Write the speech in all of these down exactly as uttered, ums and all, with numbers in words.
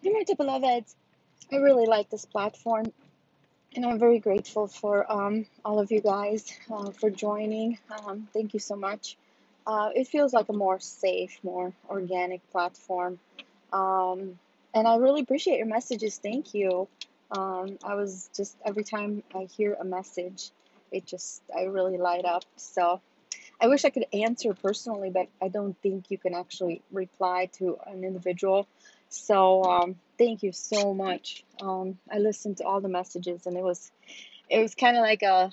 Dear beloveds, I really like this platform, and I'm very grateful for um, all of you guys uh, for joining. Um, thank you so much. Uh, it feels like a more safe, more organic platform, um, and I really appreciate your messages. Thank you. Um, I was just every time I hear a message, it just I really light up. So I wish I could answer personally, but I don't think you can actually reply to an individual. So um, thank you so much. Um, I listened to all the messages, and it was it was kind of like a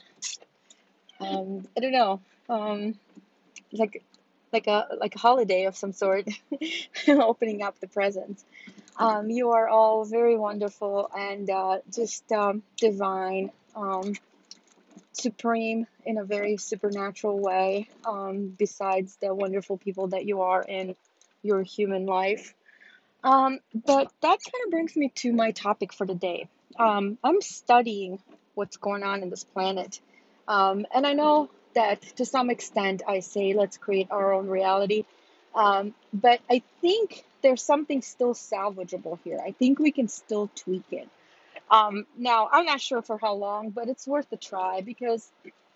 um, I don't know, um, like like a like a holiday of some sort, opening up the presents. Um, you are all very wonderful and uh, just um, divine. Um, supreme in a very supernatural way, um, besides the wonderful people that you are in your human life. Um, but that kind of brings me to my topic for today. Um, I'm studying what's going on in this planet. Um, and I know that to some extent I say let's create our own reality. Um, but I think there's something still salvageable here. I think we can still tweak it. Um, now, I'm not sure for how long, but it's worth a try because,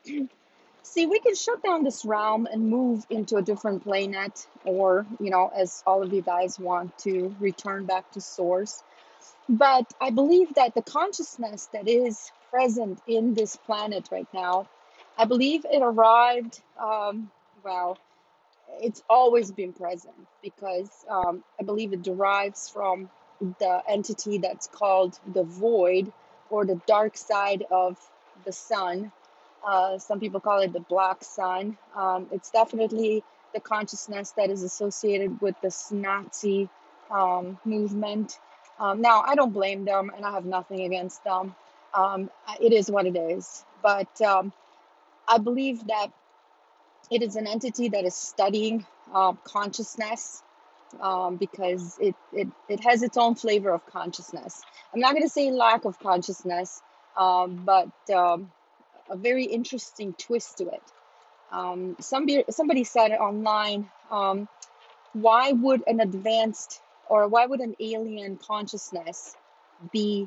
see, we can shut down this realm and move into a different planet, or, you know, as all of you guys want to return back to source. But I believe that the consciousness that is present in this planet right now, I believe it arrived, um, well, it's always been present because um, I believe it derives from the entity that's called the void or the dark side of the sun. Uh, some people call it the black sun. Um, it's definitely the consciousness that is associated with this Nazi um, movement. Um, now, I don't blame them and I have nothing against them. Um, it is what it is. But um, I believe that it is an entity that is studying uh, consciousness, um, because it, it, it has its own flavor of consciousness. I'm not going to say lack of consciousness, um, but um, a very interesting twist to it. Um, somebody, somebody said online, um, why would an advanced or why would an alien consciousness be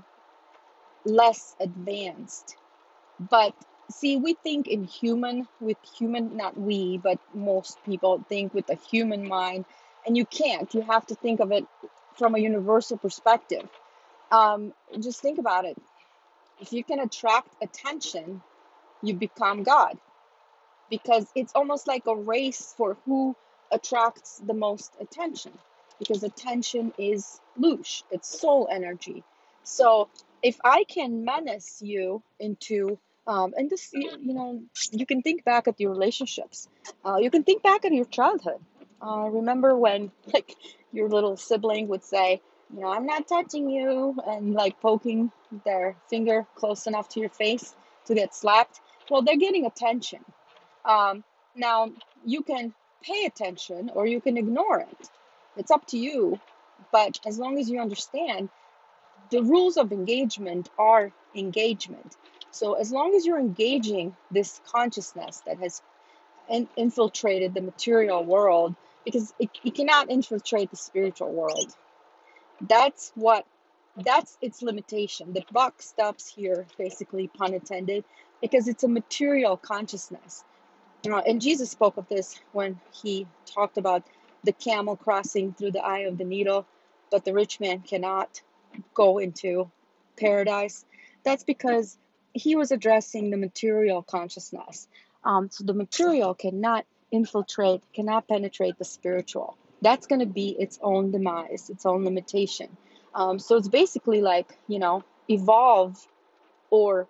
less advanced? But see, we think in human, with human, not we, but most people think with a human mind, and you can't. You have to think of it from a universal perspective. Um, just think about it. If you can attract attention, you become God, because it's almost like a race for who attracts the most attention, because attention is loosh, it's soul energy. So if I can menace you into um, and this, you, you know, you can think back at your relationships. Uh, you can think back at your childhood. Uh, remember when, like, your little sibling would say, you know, I'm not touching you, and like poking their finger close enough to your face to get slapped? Well, they're getting attention. Um, now, you can pay attention or you can ignore it. It's up to you. But as long as you understand, the rules of engagement are engagement. So as long as you're engaging this consciousness that has in- infiltrated the material world, because it, it cannot infiltrate the spiritual world. That's what, that's its limitation. The buck stops here, basically, pun intended, because it's a material consciousness. Uh, and Jesus spoke of this when he talked about the camel crossing through the eye of the needle, but the rich man cannot go into paradise. That's because he was addressing the material consciousness. Um, so the material cannot infiltrate, cannot penetrate the spiritual. That's going to be its own demise, its own limitation. Um, so it's basically like, you know, evolve or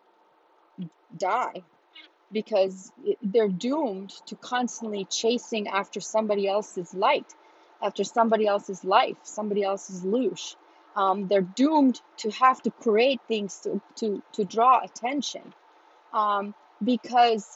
die, because they're doomed to constantly chasing after somebody else's light, after somebody else's life, somebody else's loosh. Um, they're doomed to have to create things to, to, to draw attention. Um, because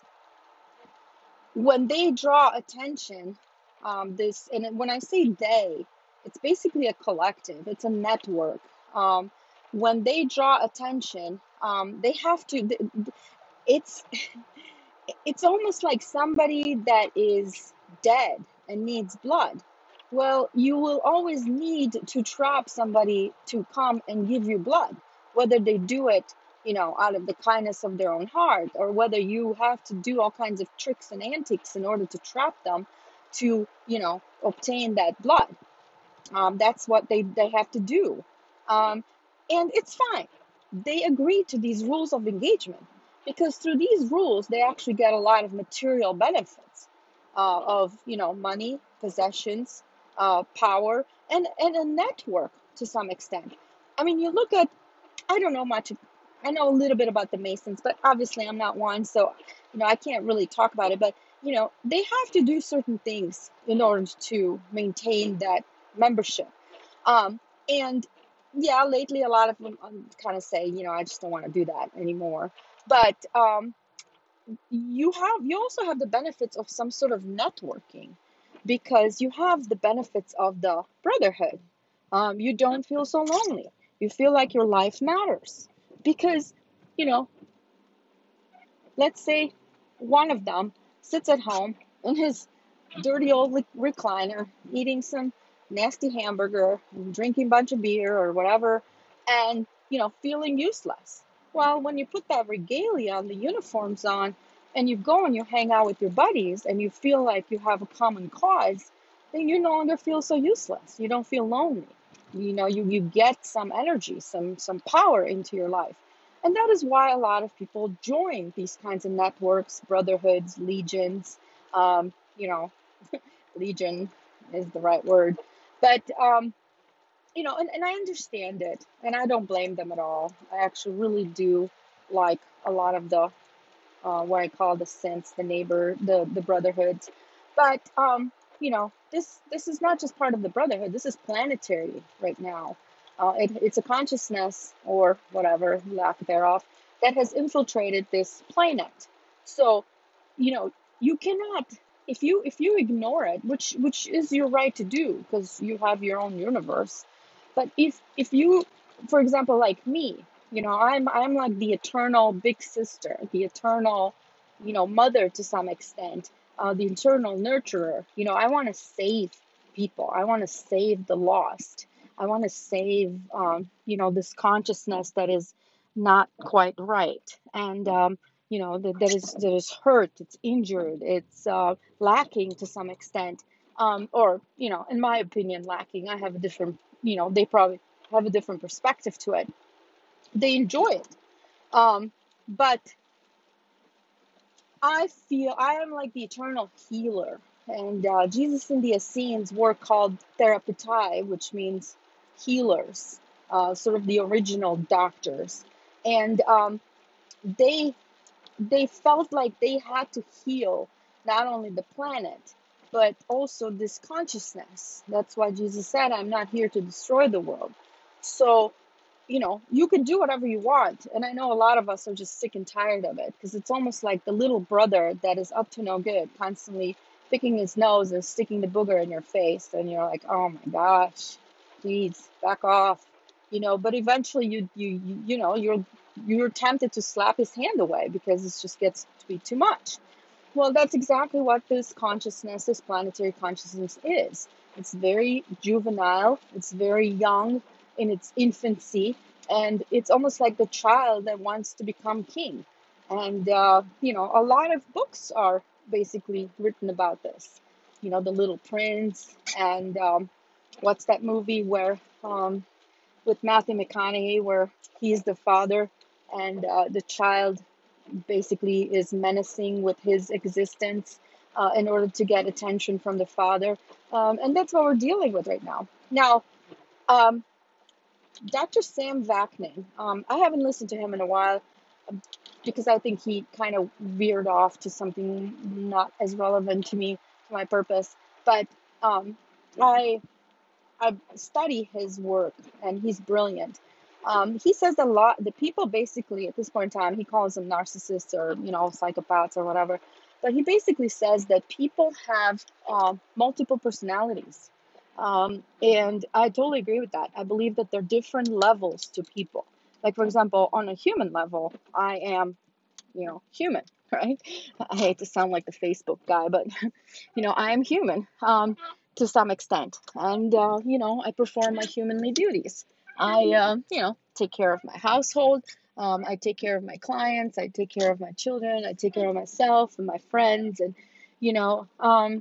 when they draw attention, um, this, and when I say they, it's basically a collective, it's a network. Um, when they draw attention, um, they have to, it's, it's almost like somebody that is dead and needs blood. Well, you will always need to trap somebody to come and give you blood, whether they do it, you know, out of the kindness of their own heart, or whether you have to do all kinds of tricks and antics in order to trap them to, you know, obtain that blood. Um, that's what they, they have to do. Um, and it's fine. They agree to these rules of engagement because through these rules, they actually get a lot of material benefits uh, of, you know, money, possessions, uh, power, and, and a network to some extent. I mean, you look at, I don't know much. I know a little bit about the Masons, but obviously I'm not one, so you know I can't really talk about it. But you know they have to do certain things in order to maintain that membership. Um, and yeah, lately a lot of them kind of say, you know, I just don't want to do that anymore. But um, you have you also have the benefits of some sort of networking because you have the benefits of the brotherhood. Um, you don't feel so lonely. You feel like your life matters because, you know, let's say one of them sits at home in his dirty old recliner, eating some nasty hamburger, drinking a bunch of beer or whatever, and you know, feeling useless. Well, when you put that regalia and the uniforms on, and you go and you hang out with your buddies, and you feel like you have a common cause, then you no longer feel so useless. You don't feel lonely. You know, you you get some energy, some some power into your life. And that is why a lot of people join these kinds of networks, brotherhoods, legions. Um, you know, legion is the right word. But, um, you know, and, and I understand it. And I don't blame them at all. I actually really do like a lot of the, uh, what I call the synths, the neighbor, the, the brotherhoods. But, um, you know, this, this is not just part of the brotherhood. This is planetary right now. Uh, it, it's a consciousness or whatever, lack thereof, that has infiltrated this planet. So, you know, you cannot, if you if you ignore it, which which is your right to do because you have your own universe. But if if you, for example, like me, you know, I'm I'm like the eternal big sister, the eternal, you know, mother to some extent, uh, the eternal nurturer. You know, I want to save people. I want to save the lost. I want to save, um, you know, this consciousness that is not quite right, and um, you know, that, that is that is hurt, it's injured, it's uh, lacking to some extent, um, or you know, in my opinion, lacking. I have a different, you know, they probably have a different perspective to it. They enjoy it, um, but I feel I am like the eternal healer, and uh, Jesus and the Essenes were called therapeutai, which means healers, uh, sort of the original doctors, and um, they they felt like they had to heal not only the planet, but also this consciousness. That's why Jesus said, I'm not here to destroy the world. So, you know, you can do whatever you want. And I know a lot of us are just sick and tired of it because it's almost like the little brother that is up to no good, constantly picking his nose and sticking the booger in your face. And you're like, oh my gosh, please back off. You know, but eventually you, you, you, you know, you're, you're tempted to slap his hand away because it just gets to be too much. Well, that's exactly what this consciousness, this planetary consciousness is. It's very juvenile, it's very young in its infancy, and it's almost like the child that wants to become king. And, uh, you know, a lot of books are basically written about this. You know, The Little Prince, and um, what's that movie where, um, with Matthew McConaughey, where he's the father and uh, the child basically is menacing with his existence uh, in order to get attention from the father. Um, and that's what we're dealing with right now. Now, um, Doctor Sam Vaknin, um, I haven't listened to him in a while um, because I think he kind of veered off to something not as relevant to me, to my purpose. But um, I I study his work, and he's brilliant. Um, he says a lot. The people basically at this point in time, he calls them narcissists or you know psychopaths or whatever. But he basically says that people have uh, multiple personalities, um, and I totally agree with that. I believe that there are different levels to people. Like for example, on a human level, I am you know human, right? I hate to sound like the Facebook guy, but you know I am human. Um, to some extent. And, uh, you know, I perform my humanly duties. I, uh, you know, take care of my household. Um, I take care of my clients. I take care of my children. I take care of myself and my friends. And, you know, um,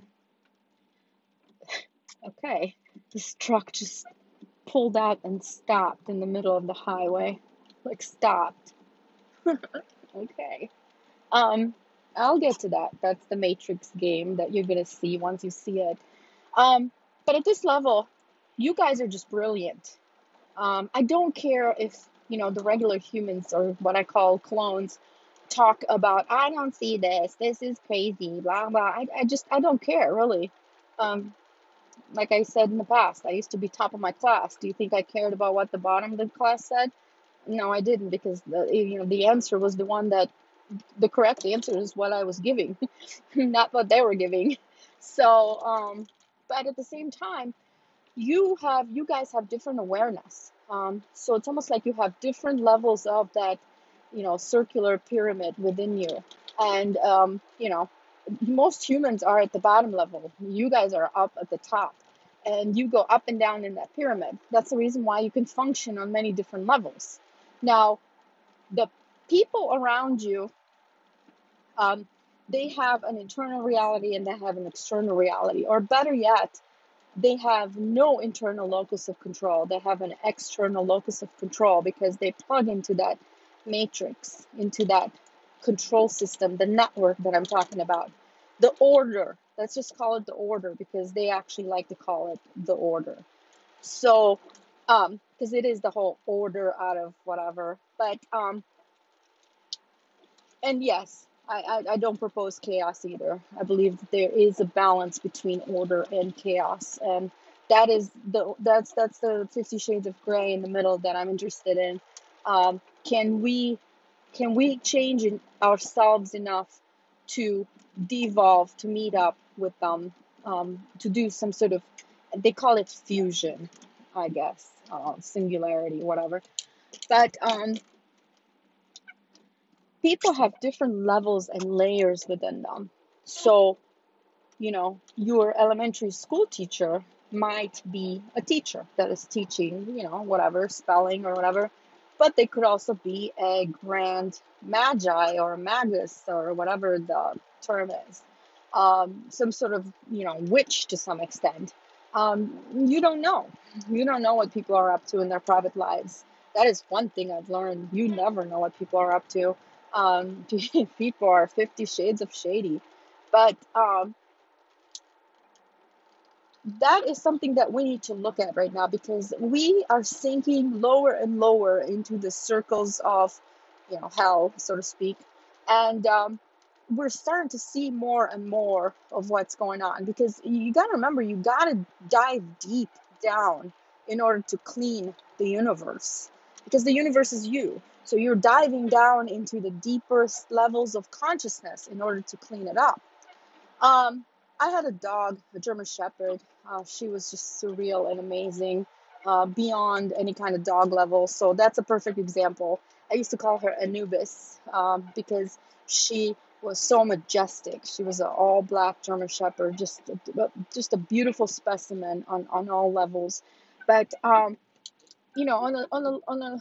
okay, this truck just pulled out and stopped in the middle of the highway. Like, stopped. Okay. Um, I'll get to that. That's the Matrix game that you're gonna see once you see it. Um, but at this level, you guys are just brilliant. Um, I don't care if, you know, the regular humans or what I call clones talk about, I don't see this, this is crazy, blah, blah. I, I just, I don't care, really. Um, like I said in the past, I used to be top of my class. Do you think I cared about what the bottom of the class said? No, I didn't, because the, you know, the answer was the one that, the correct answer is what I was giving, not what they were giving. So, um, but at the same time, you have you guys have different awareness, um, so it's almost like you have different levels of that, you know, circular pyramid within you. And um, you know, most humans are at the bottom level, you guys are up at the top, and you go up and down in that pyramid. That's the reason why you can function on many different levels. Now, the people around you, um, they have an internal reality and they have an external reality, or better yet, they have no internal locus of control. They have an external locus of control because they plug into that matrix, into that control system, the network that I'm talking about. The order, let's just call it the order, because they actually like to call it the order. So, um, because it is the whole order out of whatever. But, um, and yes, I, I, I don't propose chaos either. I believe that there is a balance between order and chaos, and that is the that's that's the Fifty Shades of Grey in the middle that I'm interested in. Um, can we can we change in ourselves enough to devolve, to meet up with them, um, to do some sort of, they call it fusion, I guess, uh, singularity, whatever. But um, people have different levels and layers within them. So, you know, your elementary school teacher might be a teacher that is teaching, you know, whatever, spelling or whatever, but they could also be a grand magi or a magus or whatever the term is, um, some sort of, you know, witch to some extent. Um, you don't know. You don't know what people are up to in their private lives. That is one thing I've learned. You never know what people are up to. Um, people are fifty shades of shady. But um, that is something that we need to look at right now, because we are sinking lower and lower into the circles of, you know, hell, so to speak. And um, we're starting to see more and more of what's going on, because you got to remember, you got to dive deep down in order to clean the universe, because the universe is you. So you're diving down into the deepest levels of consciousness in order to clean it up. Um, I had a dog, a German Shepherd. Uh, she was just surreal and amazing, uh, beyond any kind of dog level. So that's a perfect example. I used to call her Anubis, um, because she was so majestic. She was an all-black German Shepherd, just a, just a beautiful specimen on, on all levels. But um, you know, on a on a on a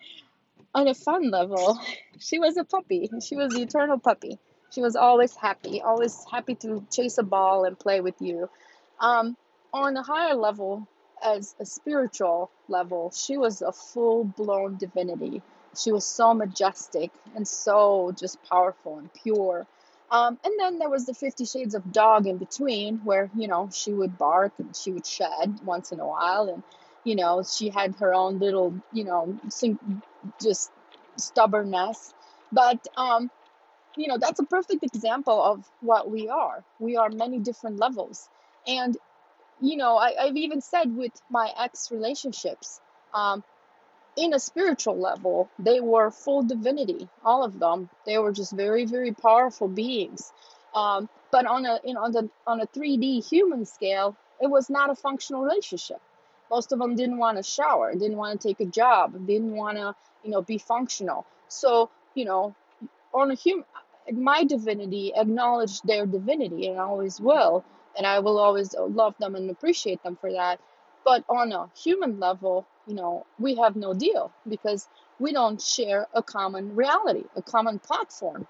on a fun level, she was a puppy. She was the eternal puppy. She was always happy, always happy to chase a ball and play with you. Um, on a higher level, as a spiritual level, she was a full-blown divinity. She was so majestic and so just powerful and pure. Um, and then there was the Fifty Shades of Dog in between, where, you know, she would bark and she would shed once in a while, and, you know, she had her own little, you know, sing- just stubbornness. But um, you know, that's a perfect example of what we are. We are many different levels. And, you know, I, I've even said with my ex relationships, um, in a spiritual level, they were full divinity, all of them. They were just very, very powerful beings. Um, but on a, you know, on the on a three D human scale, it was not a functional relationship. Most of them didn't want to shower, didn't want to take a job, didn't want to, you know, be functional. So, you know, on a human, my divinity acknowledged their divinity, and I always will. and I will always love them and appreciate them for that. But on a human level, you know, we have no deal because we don't share a common reality, a common platform.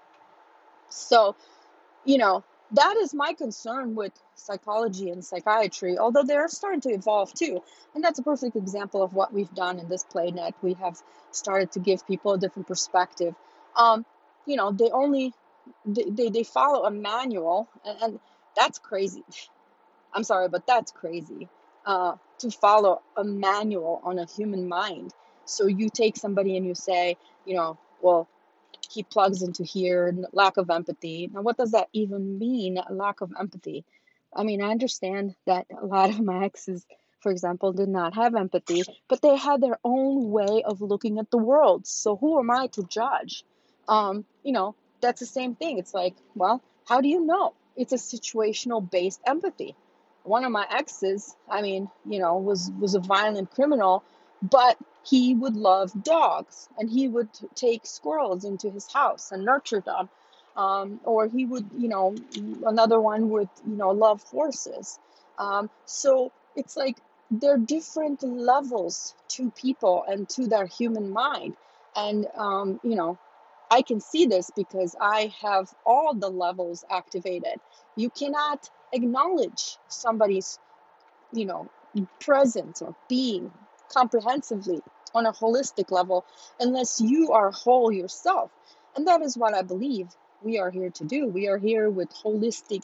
So, you know, that is my concern with psychology and psychiatry, although they're starting to evolve too. And that's a perfect example of what we've done in this playnet. We have started to give people a different perspective. Um, you know, they only they, they, they follow a manual, and, and that's crazy. I'm sorry, but that's crazy. Uh, to follow a manual on a human mind. So you take somebody and you say, you know, well, he plugs into here, lack of empathy. Now, what does that even mean, lack of empathy? I mean, I understand that a lot of my exes, for example, did not have empathy, but they had their own way of looking at the world. So who am I to judge? Um, you know, that's the same thing. It's like, well, how do you know? It's a situational based empathy. One of my exes, I mean, you know, was was a violent criminal, but he would love dogs and he would take squirrels into his house and nurture them. Um, or he would, you know, another one would, you know, love horses. Um, so it's like there are different levels to people and to their human mind. And, um, you know, I can see this because I have all the levels activated. You cannot acknowledge somebody's, you know, presence or being comprehensively on a holistic level unless you are whole yourself. And that is what I believe we are here to do. We are here with holistic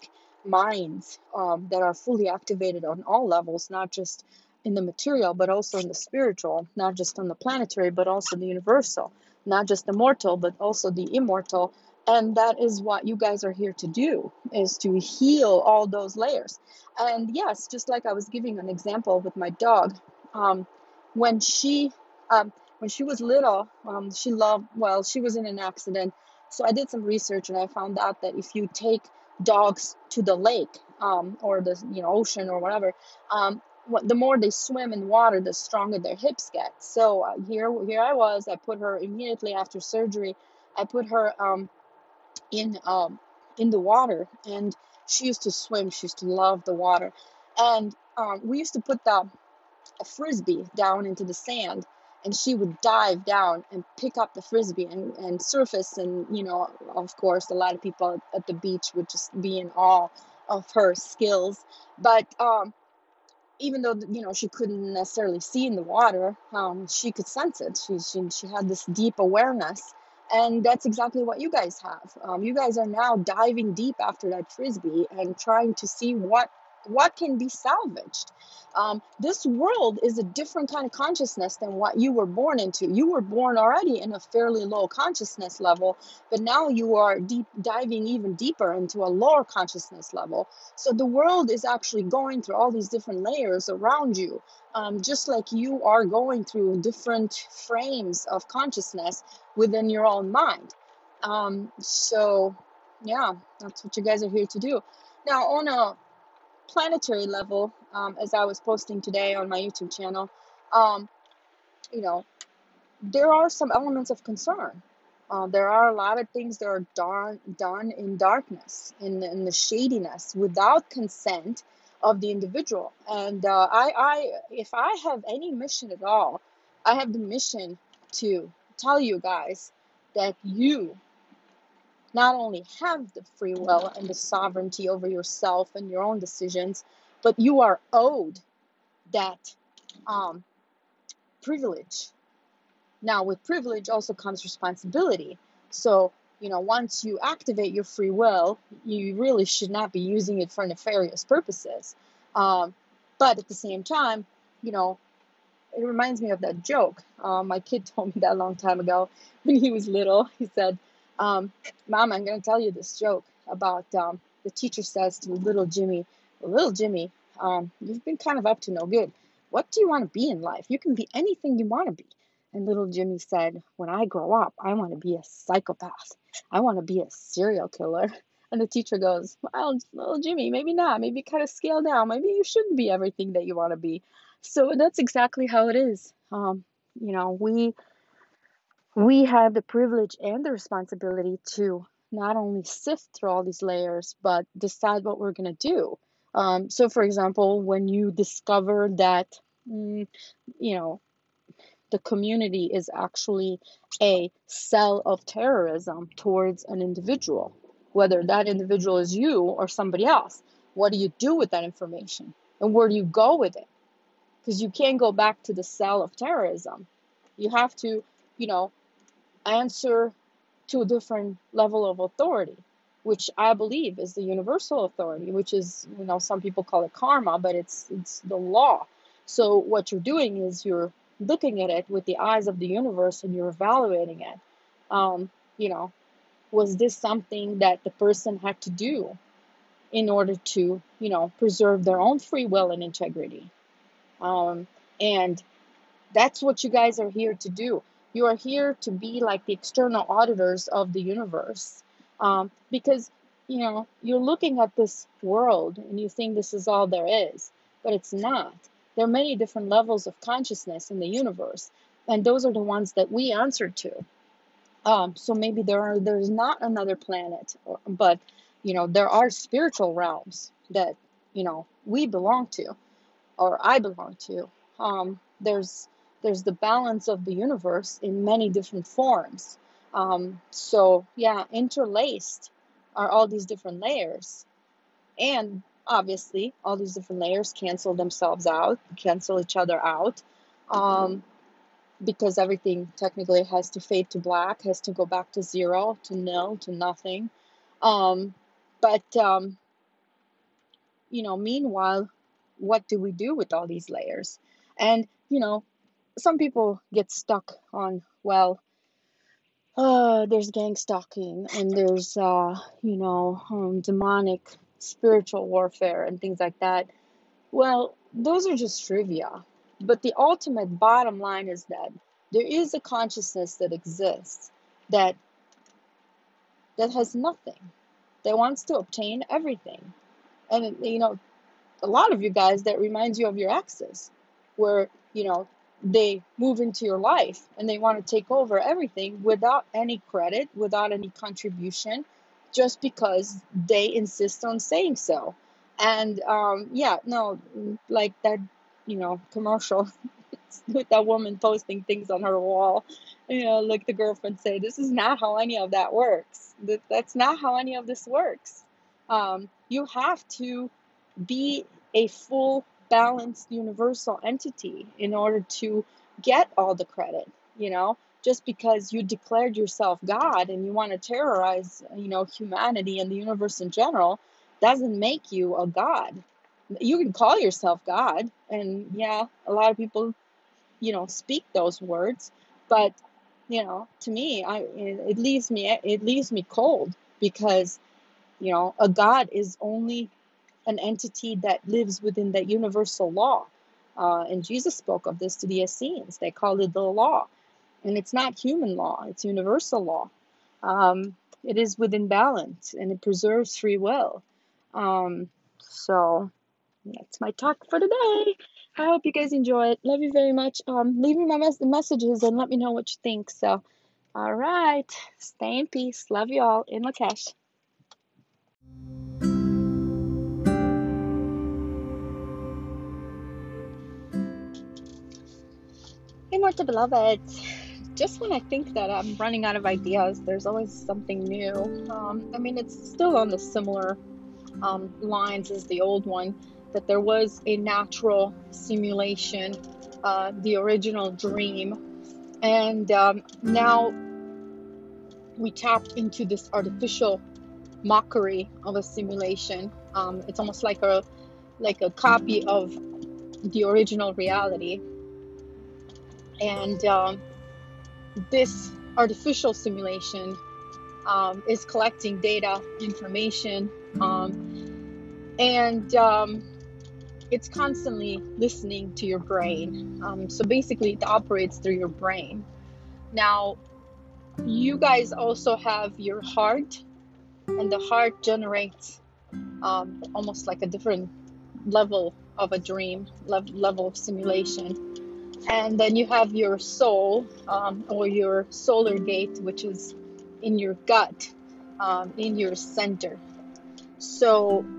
minds um, that are fully activated on all levels, not just in the material, but also in the spiritual, not just on the planetary, but also the universal, not just the mortal, but also the immortal. And that is what you guys are here to do, is to heal all those layers. And yes, just like I was giving an example with my dog, um, when she um, when she was little, um, she loved, well, she was in an accident. So I did some research and I found out that if you take dogs to the lake um, or the you know ocean or whatever, um, what, the more they swim in water, the stronger their hips get. So uh, here here I was. I put her immediately after surgery. I put her um, in um in the water, and she used to swim. She used to love the water, and um, we used to put the a frisbee down into the sand, and she would dive down and pick up the frisbee and, and surface. And you know, of course, a lot of people at the beach would just be in awe of her skills. But um, even though you know she couldn't necessarily see in the water, um, she could sense it. She, she she had this deep awareness, and that's exactly what you guys have. Um, you guys are now diving deep after that frisbee and trying to see what what can be salvaged. Um, this world is a different kind of consciousness than what you were born into. You were born already in a fairly low consciousness level, but now you are deep diving even deeper into a lower consciousness level. So the world is actually going through all these different layers around you, um, just like you are going through different frames of consciousness within your own mind. Um, so, yeah, that's what you guys are here to do. Now, on a planetary level, um, as I was posting today on my YouTube channel, um, you know, there are some elements of concern. Uh, there are a lot of things that are done, done in darkness, in, in the shadiness, without consent of the individual. And uh, I, I, if I have any mission at all, I have the mission to tell you guys that you not only have the free will and the sovereignty over yourself and your own decisions, but you are owed that um, privilege. Now, with privilege also comes responsibility. So, you know, once you activate your free will, you really should not be using it for nefarious purposes. Um, but at the same time, you know, it reminds me of that joke. Um, my kid told me that a long time ago when he was little. He said, um, Mom, I'm going to tell you this joke about um, the teacher says to little Jimmy, well, little Jimmy, um, you've been kind of up to no good. What do you want to be in life? You can be anything you want to be. And little Jimmy said, when I grow up, I want to be a psychopath. I want to be a serial killer. And the teacher goes, well, little Jimmy, maybe not. Maybe kind of scale down. Maybe you shouldn't be everything that you want to be. So that's exactly how it is. Um, you know, we we have the privilege and the responsibility to not only sift through all these layers, but decide what we're going to do. Um, so, for example, when you discover that, mm, you know, the community is actually a cell of terrorism towards an individual, whether that individual is you or somebody else, what do you do with that information? And where do you go with it? Because you can't go back to the cell of terrorism. You have to, you know, answer to a different level of authority, which I believe is the universal authority, which is, you know, some people call it karma, but it's it's the law. So what you're doing is you're looking at it with the eyes of the universe and you're evaluating it. Um, you know, was this something that the person had to do in order to, you know, preserve their own free will and integrity? Um, and that's what you guys are here to do. You are here to be like the external auditors of the universe. Um, because, you know, you're looking at this world and you think this is all there is, but it's not. There are many different levels of consciousness in the universe, and those are the ones that we answer to. Um, so maybe there are there's not another planet, or, but you know, there are spiritual realms that, you know, we belong to, or I belong to. Um, there's there's the balance of the universe in many different forms. Um, so yeah, interlaced are all these different layers, and obviously all these different layers cancel themselves out, cancel each other out, um, because everything technically has to fade to black, has to go back to zero, to nil, to nothing. Um, but um, you know, meanwhile, what do we do with all these layers? And, you know, some people get stuck on, well, uh, there's gang stalking and there's, uh, you know, um, demonic spiritual warfare and things like that. Well, those are just trivia. But the ultimate bottom line is that there is a consciousness that exists that that has nothing, that wants to obtain everything. And, you know, a lot of you guys, that reminds you of your exes, where, you know, they move into your life and they want to take over everything without any credit, without any contribution, just because they insist on saying so. And um, yeah, no, like that, you know, commercial with that woman posting things on her wall. You know, like the girlfriend say, this is not how any of that works. That, that's not how any of this works. Um, you have to be a full, balanced, universal entity in order to get all the credit. You know, just because you declared yourself God and you want to terrorize, you know, humanity and the universe in general, doesn't make you a God. You can call yourself God, and yeah, a lot of people, you know, speak those words, but you know, to me, I it leaves me it leaves me cold, because you know, a God is only an entity that lives within that universal law. Uh, and Jesus spoke of this to the Essenes. They called it the law. And it's not human law, it's universal law. Um, it is within balance and it preserves free will. Um, so that's my talk for today. I hope you guys enjoy it. Love you very much. Um, leave me my mes- messages and let me know what you think. So, all right. Stay in peace. Love you all. In Lakesh. Hey, Morta beloveds. Just when I think that I'm running out of ideas, there's always something new. Um, I mean, it's still on the similar um, lines as the old one, that there was a natural simulation, uh, the original dream, and um, now we tap into this artificial mockery of a simulation. Um, it's almost like a like a copy of the original reality, and um, this artificial simulation um, is collecting data, information, um, and um, it's constantly listening to your brain. Um, so basically, it operates through your brain. Now, you guys also have your heart, and the heart generates um, almost like a different level of a dream, level of simulation. And then you have your soul, um, or your solar gate, which is in your gut, um, in your center. So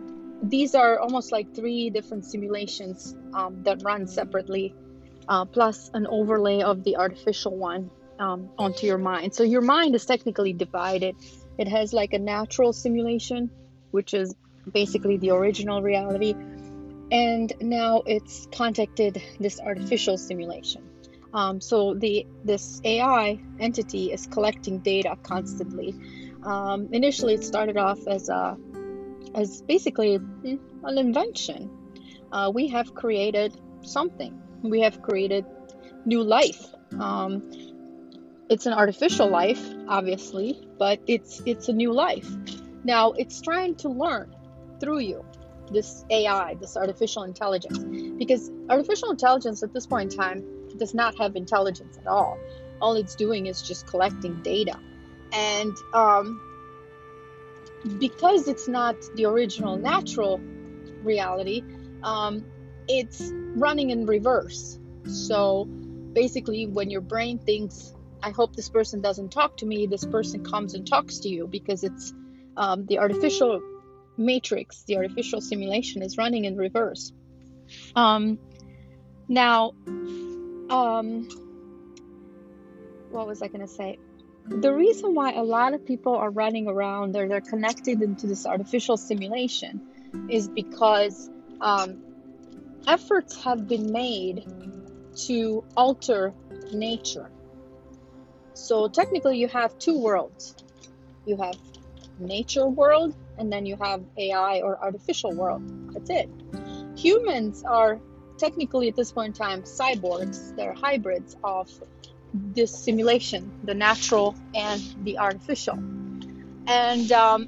these are almost like three different simulations um, that run separately, uh, plus an overlay of the artificial one um, onto your mind. So your mind is technically divided. It has like a natural simulation, which is basically the original reality, and now it's contacted this artificial simulation. Um, so the this A I entity is collecting data constantly. Um, initially, it started off as a as basically an invention. Uh, we have created something. We have created new life. Um, it's an artificial life, obviously, but it's it's a new life. Now it's trying to learn through you, this A I, this artificial intelligence, because artificial intelligence at this point in time does not have intelligence at all. All it's doing is just collecting data. And um, because it's not the original natural reality, um, it's running in reverse. So basically, when your brain thinks, I hope this person doesn't talk to me, this person comes and talks to you, because it's um, the artificial matrix, the artificial simulation is running in reverse. Um, now, um, what was I going to say? The reason why a lot of people are running around or they're connected into this artificial simulation is because um, efforts have been made to alter nature. So technically you have two worlds. You have nature world, and then you have A I or artificial world. That's it. Humans are technically at this point in time cyborgs. They're hybrids of this simulation, the natural and the artificial. And um,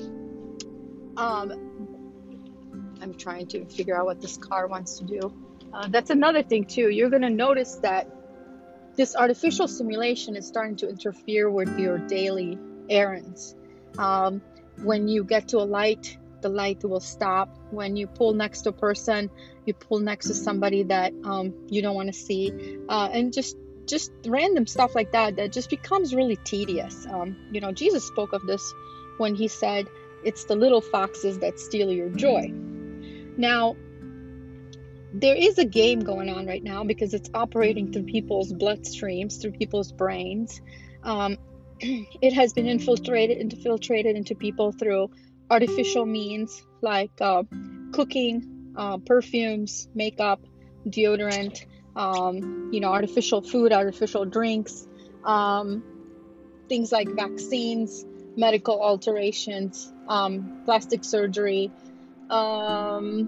um, I'm trying to figure out what this car wants to do. Uh, that's another thing too. You're going to notice that this artificial simulation is starting to interfere with your daily errands. Um, when you get to a light, the light will stop. When you pull next to a person, you pull next to somebody that um, you don't want to see, uh, and just just random stuff like that that just becomes really tedious. Um, you know, Jesus spoke of this when he said, it's the little foxes that steal your joy. Now, there is a game going on right now because it's operating through people's bloodstreams, through people's brains. Um, it has been infiltrated, infiltrated into people through artificial means like uh, cooking, uh, perfumes, makeup, deodorant, um, you know, artificial food, artificial drinks, um, things like vaccines, medical alterations, um, plastic surgery, um,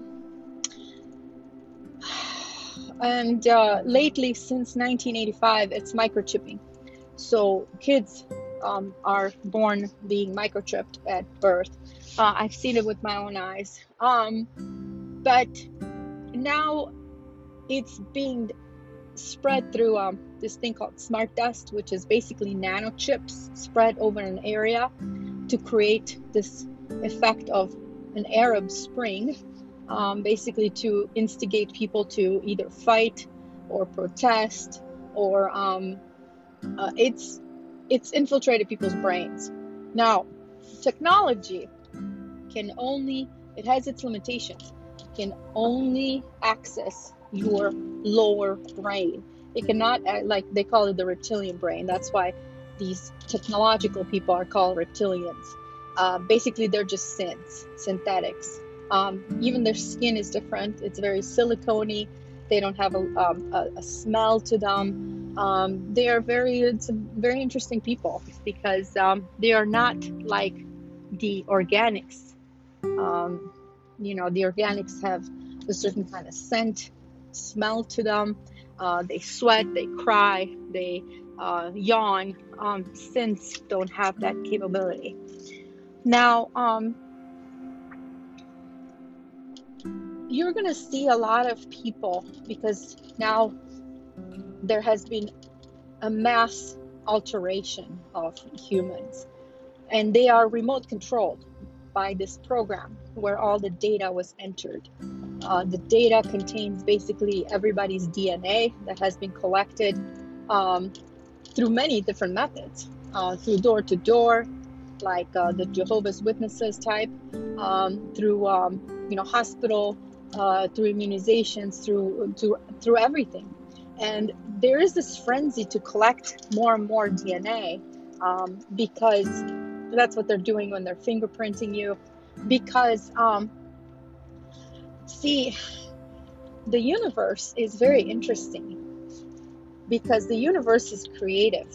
and uh, lately, since nineteen eighty-five, it's microchipping. So kids um, are born being microchipped at birth. Uh, I've seen it with my own eyes. Um, but now it's being spread through um, this thing called smart dust, which is basically nanochips spread over an area to create this effect of an Arab Spring, um, basically to instigate people to either fight or protest, or um, uh, it's it's infiltrated people's brains. Now, technology can only, it has its limitations, can only access your lower brain. It cannot, like they call it the reptilian brain. That's why these technological people are called reptilians. Uh, basically, they're just synths, synthetics. Um, even their skin is different. It's very silicone-y. They don't have a, um, a, a smell to them. Um, they are very, it's a very interesting people because um, they are not like the organics. Um, you know, the organics have a certain kind of scent, smell to them. Uh, they sweat, they cry, they uh, yawn. Um, synths don't have that capability. Now, um, you're going to see a lot of people, because now there has been a mass alteration of humans, and they are remote controlled by this program where all the data was entered. Uh, the data contains basically everybody's D N A that has been collected um, through many different methods, uh, through door to door, like uh, the Jehovah's Witnesses type, um, through um, you know, hospital, uh, through immunizations, through through through everything. And there is this frenzy to collect more and more D N A, um, because that's what they're doing when they're fingerprinting you. Because um, see, the universe is very interesting, because the universe is creative,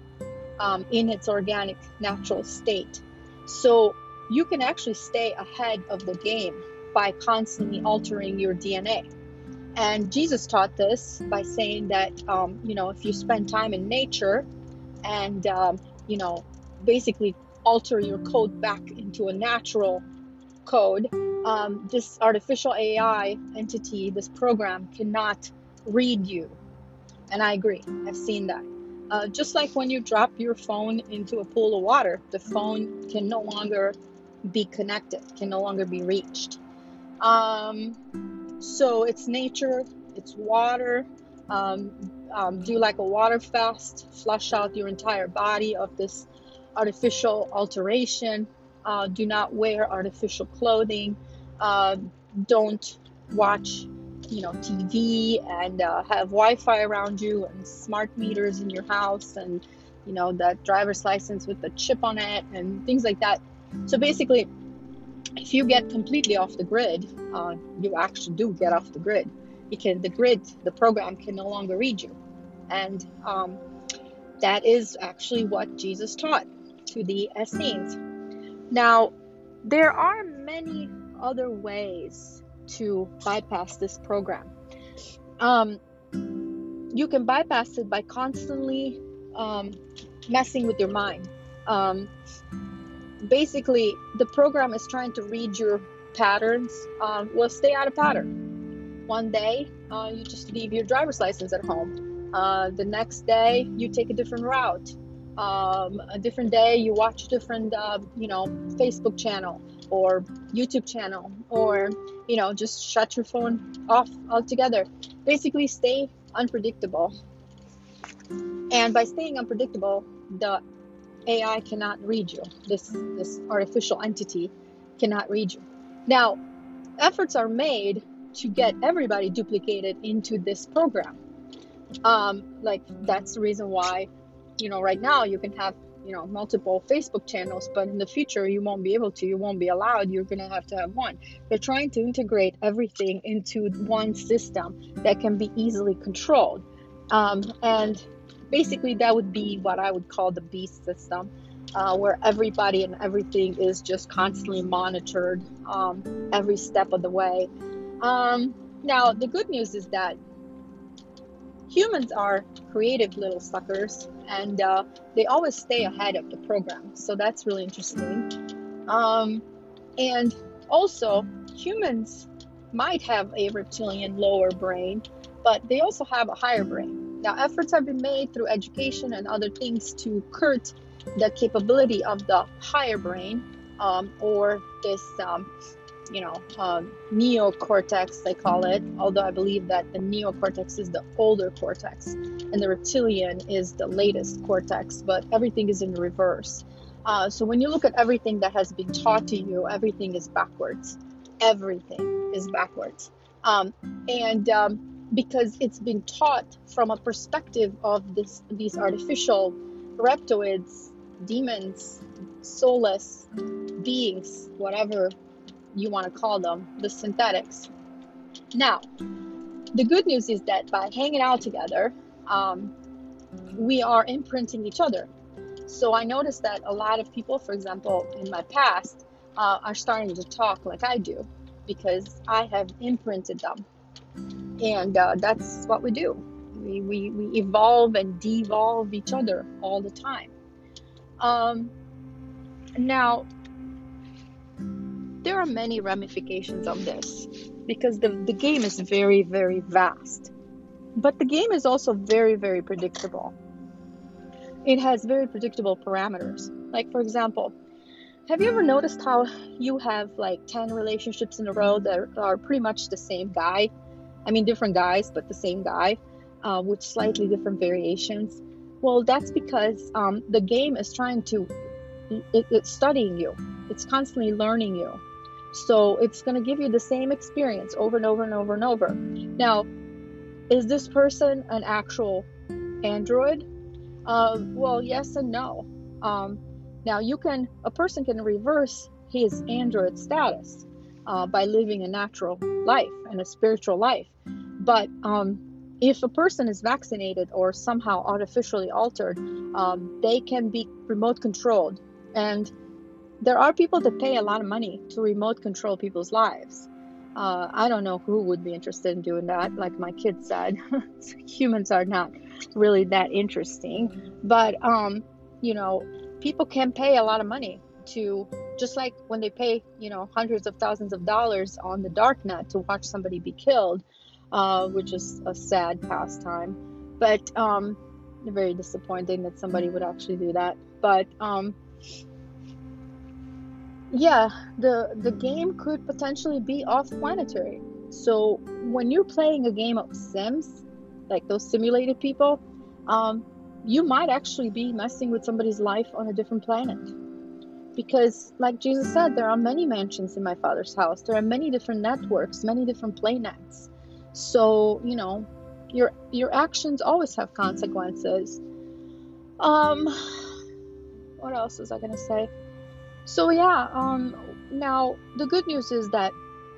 um, in its organic, natural state. So you can actually stay ahead of the game by constantly altering your D N A. And Jesus taught this by saying that, um, you know, if you spend time in nature and, um, you know, basically alter your code back into a natural code, um, this artificial A I entity, this program, cannot read you. And I agree. I've seen that. Uh, just like when you drop your phone into a pool of water, the phone can no longer be connected, can no longer be reached. Um, so it's nature, it's water. Um, um, do like a water fast, flush out your entire body of this artificial alteration. Uh, do not wear artificial clothing. Uh, don't watch, you know, T V and uh, have Wi-Fi around you and smart meters in your house, and, you know, that driver's license with the chip on it and things like that. So basically, if you get completely off the grid, uh, you actually do get off the grid. You can, the grid, the program can no longer read you. And um, that is actually what Jesus taught to the Essenes. Now, there are many other ways to bypass this program. Um, you can bypass it by constantly um, messing with your mind. Um, basically, the program is trying to read your patterns. Um, well, stay out of pattern. One day, uh, you just leave your driver's license at home. Uh, the next day, you take a different route. Um, a different day, you watch a different, uh, you know, Facebook channel or YouTube channel, or, you know, just shut your phone off altogether. Basically, stay unpredictable. And by staying unpredictable, the A I cannot read you. This this artificial entity cannot read you. Now, efforts are made to get everybody duplicated into this program. Um, like, that's the reason why, you know, right now you can have, you know, multiple Facebook channels, but in the future you won't be able to, you won't be allowed. You're going to have to have one. They're trying to integrate everything into one system that can be easily controlled. Um, and basically that would be what I would call the beast system, uh, where everybody and everything is just constantly monitored, um, every step of the way. Um, now, the good news is that humans are creative little suckers, and uh, they always stay ahead of the program. So that's really interesting. Um, and also, humans might have a reptilian lower brain, but they also have a higher brain. Now, efforts have been made through education and other things to curb the capability of the higher brain, um, or this, um, you know, um, neocortex, they call it, although I believe that the neocortex is the older cortex and the reptilian is the latest cortex, but everything is in reverse. Uh, so when you look at everything that has been taught to you, everything is backwards. Everything is backwards. Um, and um, because it's been taught from a perspective of this, these artificial reptoids, demons, soulless beings, whatever you want to call them, the synthetics. Now, the good news is that by hanging out together, um, we are imprinting each other. So I noticed that a lot of people, for example, in my past, uh, are starting to talk like I do, because I have imprinted them. And uh, that's what we do. We, we, we evolve and devolve each other all the time. Um, now, there are many ramifications of this, because the, the game is very, very vast. But the game is also very, very predictable. It has very predictable parameters. Like, for example, have you ever noticed how you have like ten relationships in a row that are pretty much the same guy? I mean, different guys, but the same guy, uh, with slightly different variations. Well, that's because um, the game is trying to, it, it's studying you. It's constantly learning you. So it's going to give you the same experience over and over and over and over. Now, is this person an actual android? Uh, well, yes and no. Um, now, you can a person can reverse his android status uh, by living a natural life and a spiritual life. But um, if a person is vaccinated or somehow artificially altered, um, they can be remote controlled. And there are people that pay a lot of money to remote control people's lives. Uh, I don't know who would be interested in doing that. Like my kid said, humans are not really that interesting. But, um, you know, people can pay a lot of money to, just like when they pay, you know, hundreds of thousands of dollars on the dark net to watch somebody be killed, uh, which is a sad pastime. But um, very disappointing that somebody would actually do that. But um, yeah, the the game could potentially be off-planetary. So when you're playing a game of Sims, like those simulated people, um, you might actually be messing with somebody's life on a different planet. Because, like Jesus said, there are many mansions in my Father's house. There are many different networks, many different planets. So, you know, your your actions always have consequences. Um, what else was I gonna say? So yeah, um, now the good news is that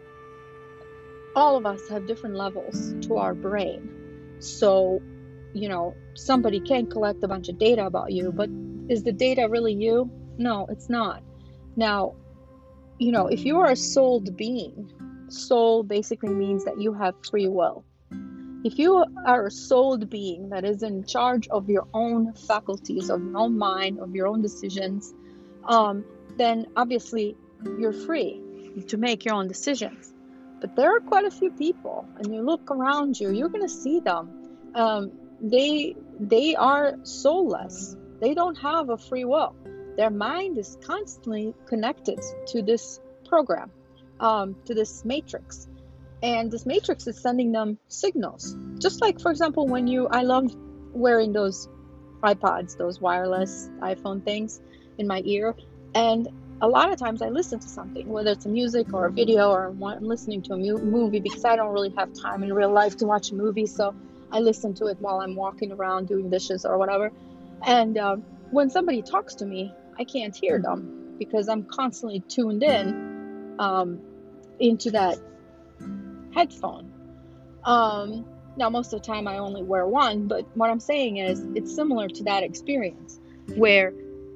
all of us have different levels to our brain. So, you know, somebody can collect a bunch of data about you, but is the data really you? No, it's not. Now, you know, if you are a souled being, soul basically means that you have free will. If you are a souled being that is in charge of your own faculties, of your own mind, of your own decisions, um, then obviously you're free to make your own decisions. But there are quite a few people, and you look around you, you're going to see them. Um, they they are soulless. They don't have a free will. Their mind is constantly connected to this program, um, to this matrix. And this matrix is sending them signals. Just like, for example, when you, I love wearing those iPods, those wireless iPhone things in my ear. And a lot of times I listen to something, whether it's a music or a video, or I'm listening to a mu- movie, because I don't really have time in real life to watch a movie. So I listen to it while I'm walking around doing dishes or whatever. And um, when somebody talks to me, I can't hear them because I'm constantly tuned in um, into that headphone. Um, now, most of the time I only wear one, but what I'm saying is it's similar to that experience where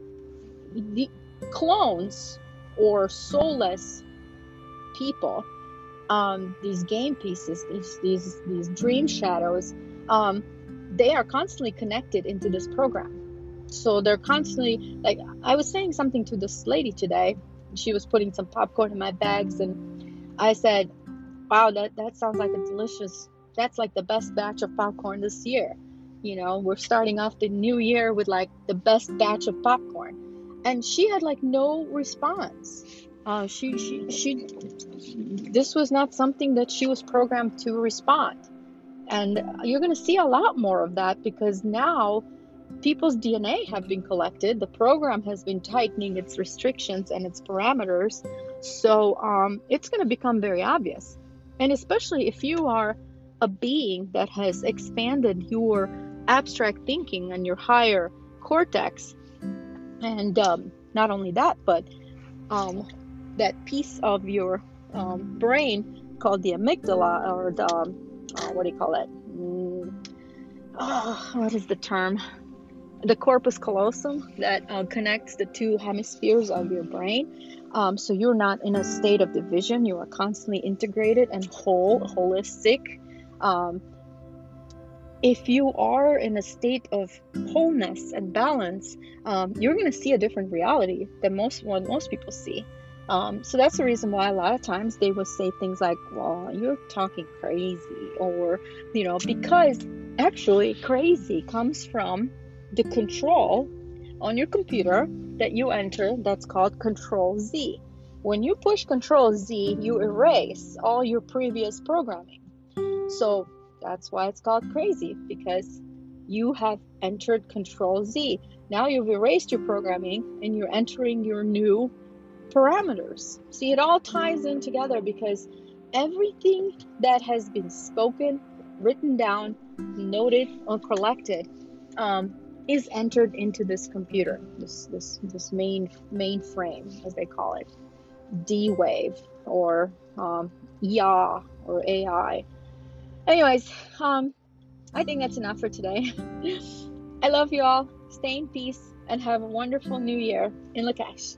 the clones or soulless people, um, these game pieces, these these these dream shadows, um, they are constantly connected into this program. So they're constantly, like, I was saying something to this lady today. She was putting some popcorn in my bags, and I said, wow, that, that sounds like a delicious, that's like the best batch of popcorn this year. You know, we're starting off the new year with like the best batch of popcorn. And she had like no response. Uh, she, she, she, this was not something that she was programmed to respond. And you're going to see a lot more of that, because now people's D N A have been collected. The program has been tightening its restrictions and its parameters. So um, it's going to become very obvious. And especially if you are a being that has expanded your abstract thinking and your higher cortex, and um, not only that, but um, that piece of your um, brain called the amygdala, or the, um, uh, what do you call it? Mm, oh, what is the term? The corpus callosum, that uh, connects the two hemispheres of your brain. Um, so you're not in a state of division. You are constantly integrated and whole, holistic. Um, if you are in a state of wholeness and balance, um, you're going to see a different reality than most what most people see. Um, so that's the reason why a lot of times they will say things like, well, you're talking crazy, or, you know, because actually crazy comes from the control on your computer that you enter, that's called Control Z. When you push Control Z, you erase all your previous programming. So that's why it's called crazy, because you have entered Control Z. Now you've erased your programming and you're entering your new parameters. See, it all ties in together because everything that has been spoken, written down, noted, or collected um, is entered into this computer, this this this main mainframe, as they call it, D-Wave or um, Y A or A I. Anyways, um, I think that's enough for today. I love you all. Stay in peace and have a wonderful new year in Lakesh.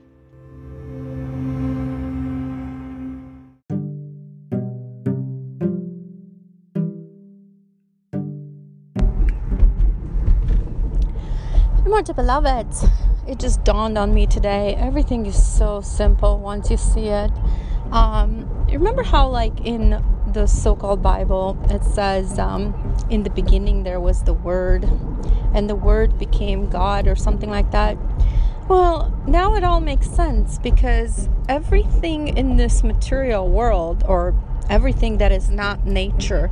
Immortal beloveds, it just dawned on me today. Everything is so simple once you see it. Um, remember how, like, in the so-called Bible, it says, um, in the beginning there was the Word, and the Word became God, or something like that? Well, now it all makes sense, because everything in this material world, or everything that is not nature,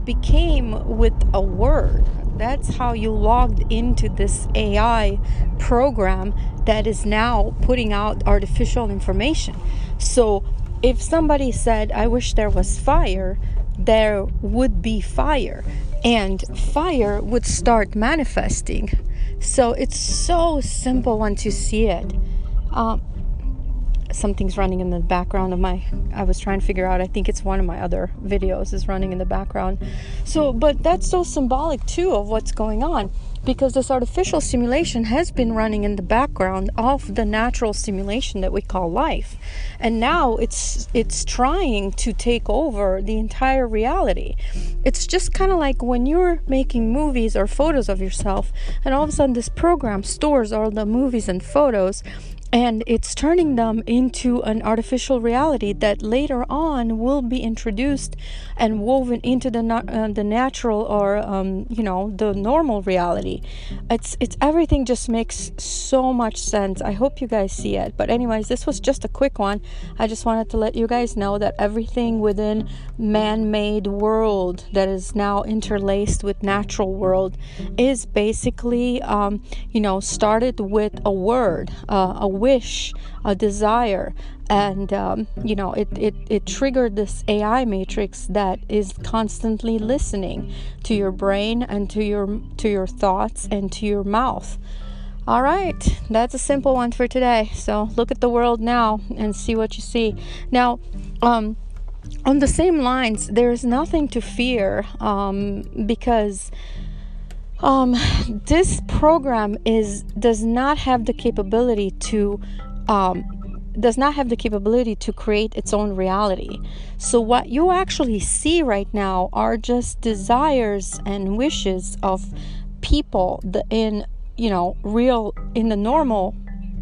became with a word. That's how you logged into this A I program that is now putting out artificial information. So if somebody said, I wish there was fire, there would be fire, and fire would start manifesting. So it's so simple once you see it. Um, something's running in the background of my, I was trying to figure out, I think it's one of my other videos is running in the background. So, but that's so symbolic too of what's going on, because this artificial simulation has been running in the background of the natural simulation that we call life. And now it's it's trying to take over the entire reality. It's just kind of like when you're making movies or photos of yourself, and all of a sudden this program stores all the movies and photos, and it's turning them into an artificial reality that later on will be introduced and woven into the na- uh, the natural, or um, you know, the normal reality. It's it's everything just makes so much sense. I hope you guys see it. But anyways, this was just a quick one. I just wanted to let you guys know that everything within man-made world that is now interlaced with natural world is basically um, you know, started with a word, uh, a wish, a desire, and um, you know, it, it it triggered this A I matrix that is constantly listening to your brain and to your to your thoughts and to your mouth. All right, that's a simple one for today. So look at the world now and see what you see. Now, um, on the same lines, there's nothing to fear, um, because Um, this program is does not have the capability to um, does not have the capability to create its own reality. So what you actually see right now are just desires and wishes of people that in you know real in the normal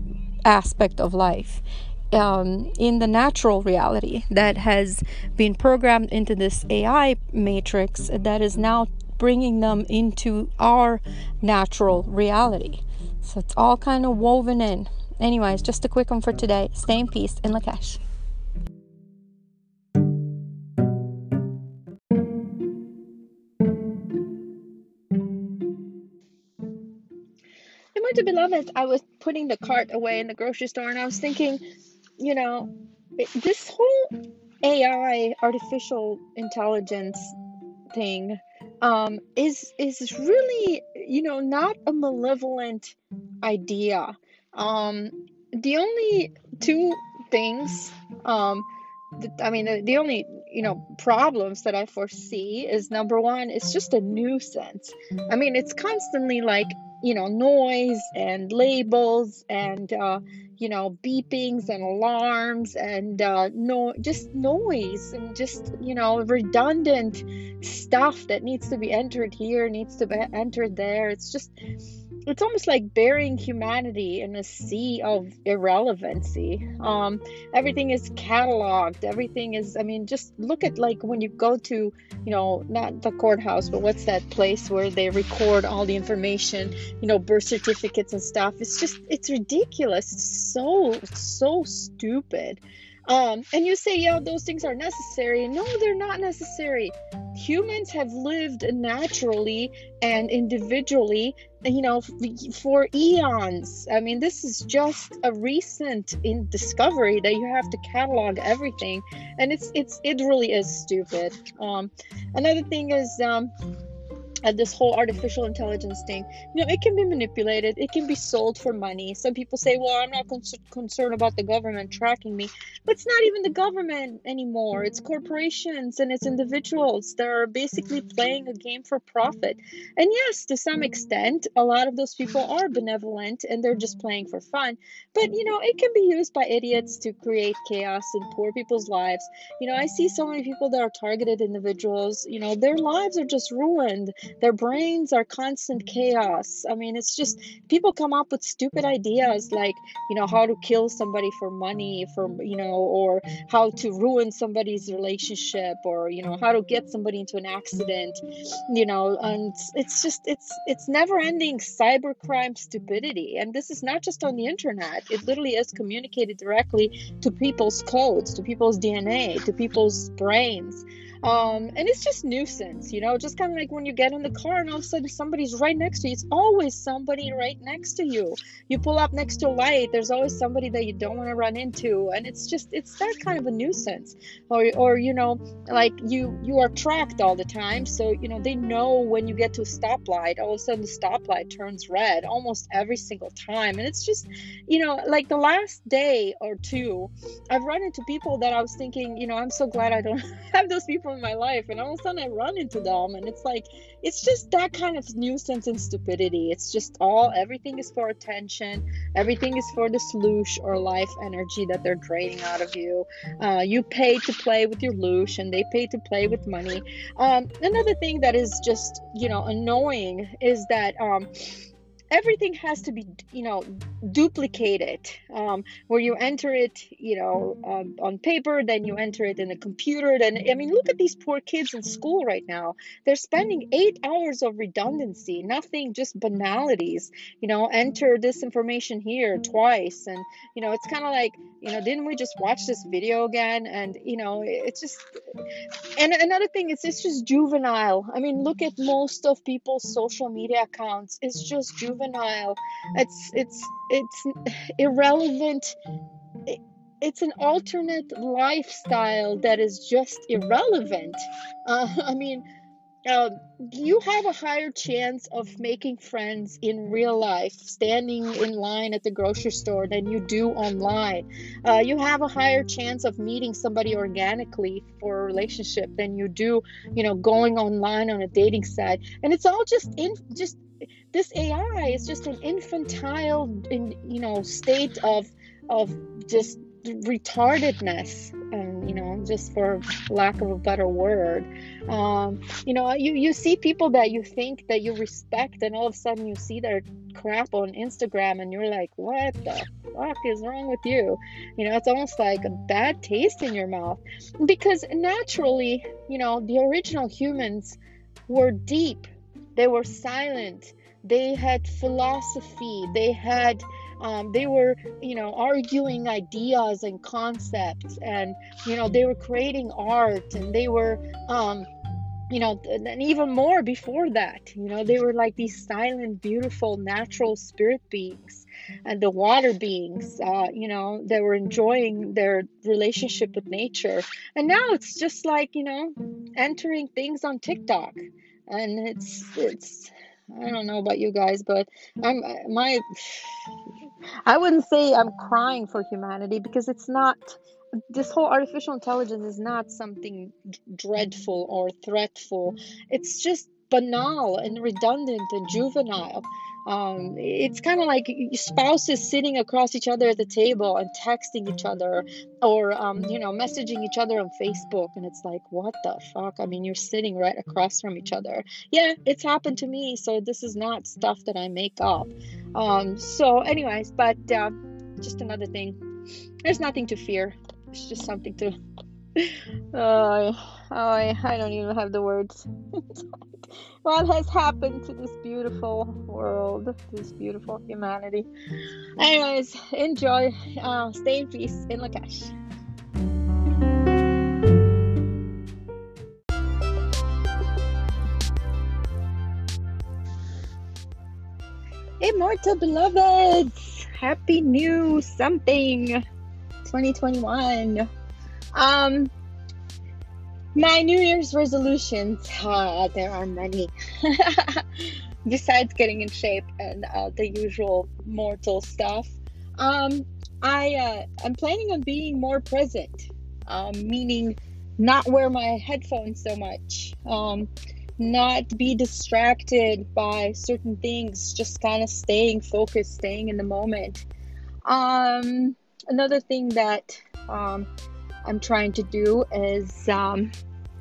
aspect of life. Um, in the natural reality that has been programmed into this A I matrix that is now bringing them into our natural reality. So it's all kind of woven in. Anyways, just a quick one for today. Stay in peace in Lakesh. And my beloved, I was putting the cart away in the grocery store, and I was thinking, you know, this whole A I, artificial intelligence thing, um, is is really, you know, not a malevolent idea. Um, the only two things, um, th- I mean, the, the only, you know, problems that I foresee is, number one, it's just a nuisance. I mean, it's constantly like, you know, noise and labels and, uh, you know, beepings and alarms and uh, no, just noise and just, you know, redundant stuff that needs to be entered here, needs to be entered there. It's just, it's almost like burying humanity in a sea of irrelevancy. Um, everything is cataloged. Everything is, I mean, just look at, like, when you go to, you know, not the courthouse, but what's that place where they record all the information, you know, birth certificates and stuff. It's just, it's ridiculous. It's so, so stupid. Um, and you say, yeah, those things are necessary. No, they're not necessary. Humans have lived naturally and individually, you know, f- for eons. I mean, this is just a recent in discovery that you have to catalog everything, and it's it's it really is stupid. Um, another thing is um, uh, this whole artificial intelligence thing, you know, it can be manipulated, it can be sold for money. Some people say, well, I'm not con- concerned about the government tracking me, but it's not even the government anymore. It's corporations and it's individuals that are basically playing a game for profit. And yes, to some extent, a lot of those people are benevolent and they're just playing for fun, but you know, it can be used by idiots to create chaos in poor people's lives. You know, I see so many people that are targeted individuals, you know, their lives are just ruined. Their brains are constant chaos. I mean, it's just people come up with stupid ideas like, you know, how to kill somebody for money, for, you know, or how to ruin somebody's relationship, or, you know, how to get somebody into an accident, you know, and it's just, it's, it's never ending cybercrime stupidity. And this is not just on the internet. It literally is communicated directly to people's codes, to people's D N A, to people's brains. Um, and it's just nuisance, you know, just kind of like when you get in the car and all of a sudden somebody's right next to you. It's always somebody right next to you. You pull up next to a light, there's always somebody that you don't want to run into. And it's just, it's that kind of a nuisance. Or, or, you know, like you, you are tracked all the time. So, you know, they know when you get to a stoplight, all of a sudden the stoplight turns red almost every single time. And it's just, you know, like the last day or two, I've run into people that I was thinking, you know, I'm so glad I don't have those people in my life, and all of a sudden I run into them, and it's like, it's just that kind of nuisance and stupidity. It's just all, everything is for attention, everything is for the sloosh or life energy that they're draining out of you. Uh, you pay to play with your loosh, and they pay to play with money. Um, another thing that is just, you know, annoying is that um, everything has to be, you know, duplicated, um, where you enter it, you know, um, on paper, then you enter it in a computer. Then, I mean, look at these poor kids in school right now. They're spending eight hours of redundancy, nothing, just banalities, you know, enter this information here twice. And, you know, it's kind of like, you know, didn't we just watch this video again? And, you know, it's just, and another thing is, it's just juvenile. I mean, look at most of people's social media accounts. It's just juvenile. It's it's it's irrelevant. It's an alternate lifestyle that is just irrelevant. Uh, I mean, um, you have a higher chance of making friends in real life, standing in line at the grocery store, than you do online. Uh, you have a higher chance of meeting somebody organically for a relationship than you do, you know, going online on a dating site. And it's all just in just this A I is just an infantile, in you know, state of of just retardedness, um, you know, just for lack of a better word. Um, you know, you, you see people that you think that you respect, and all of a sudden you see their crap on Instagram, and you're like, what the fuck is wrong with you? You know, it's almost like a bad taste in your mouth. Because naturally, you know, the original humans were deep, they were silent, they had philosophy, they had um, they were, you know, arguing ideas and concepts, and, you know, they were creating art, and they were, um, you know, and even more before that, you know, they were like these silent, beautiful, natural spirit beings, and the water beings, uh, you know, they were enjoying their relationship with nature. And now it's just like, you know, entering things on TikTok, and it's, it's, I don't know about you guys, but I'm, my, I wouldn't say I'm crying for humanity, because it's not, this whole artificial intelligence is not something d- dreadful or threatful. It's just banal and redundant and juvenile. Um, it's kind of like spouses sitting across each other at the table and texting each other, or, um, you know, messaging each other on Facebook. And it's like, what the fuck? I mean, you're sitting right across from each other. Yeah, it's happened to me. So this is not stuff that I make up. Um, so anyways, but uh, just another thing. There's nothing to fear. It's just something to. Uh, I I don't even have the words. What has happened to this beautiful world, this beautiful humanity? Anyways, enjoy. Uh, stay in peace in Lakash. Immortal beloveds, happy new something twenty twenty-one. Um, my New Year's resolutions, uh, there are many. Besides getting in shape and uh, the usual mortal stuff, um, I uh, I'm planning on being more present, um, meaning not wear my headphones so much, um, not be distracted by certain things, just kind of staying focused, staying in the moment. Um, another thing that um, I'm trying to do is um,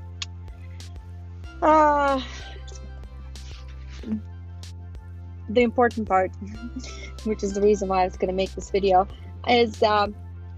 uh, the important part, which is the reason why I was going to make this video, is um,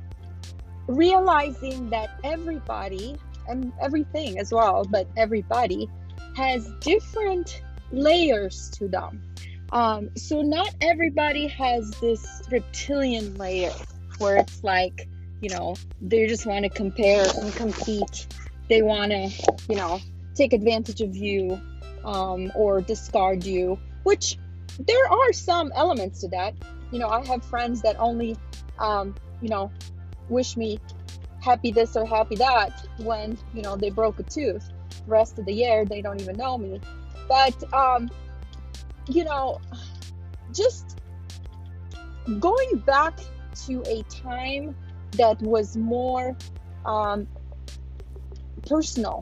realizing that everybody, and everything as well, but everybody has different layers to them. Um, so not everybody has this reptilian layer where it's like, you know, they just want to compare and compete. They want to, you know, take advantage of you um, or discard you, which there are some elements to that. You know, I have friends that only, um, you know, wish me happy this or happy that when, you know, they broke a tooth. The rest of the year, they don't even know me. But, um, you know, just going back to a time that was more um, personal,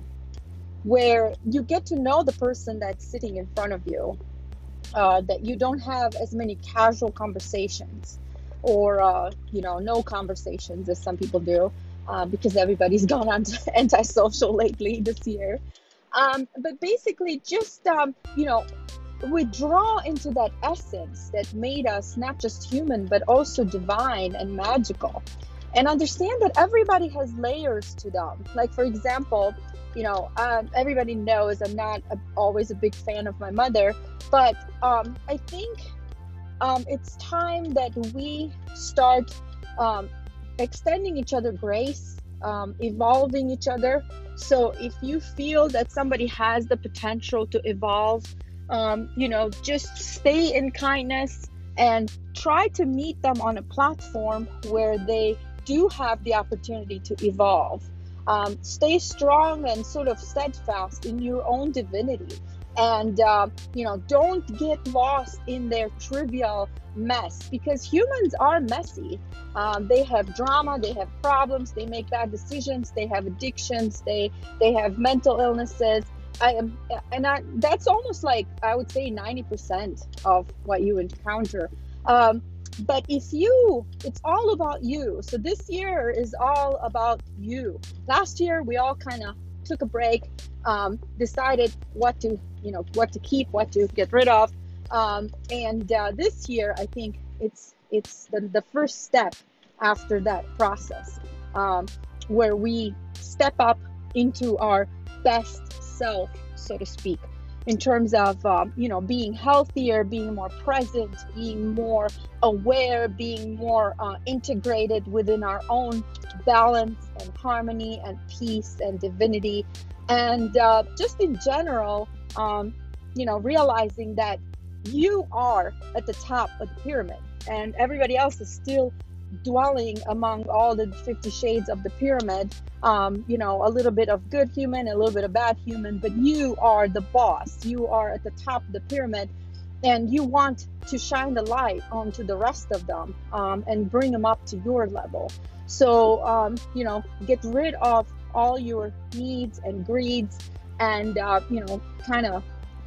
where you get to know the person that's sitting in front of you, uh, that you don't have as many casual conversations or, uh, you know, no conversations as some people do. Uh, because everybody's gone on to antisocial lately this year. Um, but basically just, um, you know, withdraw into that essence that made us not just human, but also divine and magical. And understand that everybody has layers to them. Like, for example, you know, um, everybody knows I'm not a, always a big fan of my mother, but um, I think um, it's time that we start um, extending each other grace, um, evolving each other. So if you feel that somebody has the potential to evolve, um, you know, just stay in kindness and try to meet them on a platform where they do have the opportunity to evolve. Um, stay strong and sort of steadfast in your own divinity. And, uh, you know, don't get lost in their trivial mess, because humans are messy. Um, they have drama, they have problems, they make bad decisions, they have addictions, they they have mental illnesses. I am, and I, that's almost like, I would say, ninety percent of what you encounter. Um, but if you, it's all about you. So this year is all about you. Last year, we all kind of took a break, um, decided what to, you know, what to keep, what to get rid of. Um, and uh, this year, I think it's it's the, the first step after that process, um, where we step up into our best self, so to speak, in terms of, um, you know, being healthier, being more present, being more aware, being more uh, integrated within our own balance and harmony and peace and divinity. And uh, just in general, um, you know, realizing that you are at the top of the pyramid and everybody else is still dwelling among all the fifty shades of the pyramid, um, you know, a little bit of good human, a little bit of bad human, but you are the boss. You are at the top of the pyramid, and you want to shine the light onto the rest of them, um, and bring them up to your level. So, um, you know, get rid of all your needs and greeds, and, uh, you know, kind of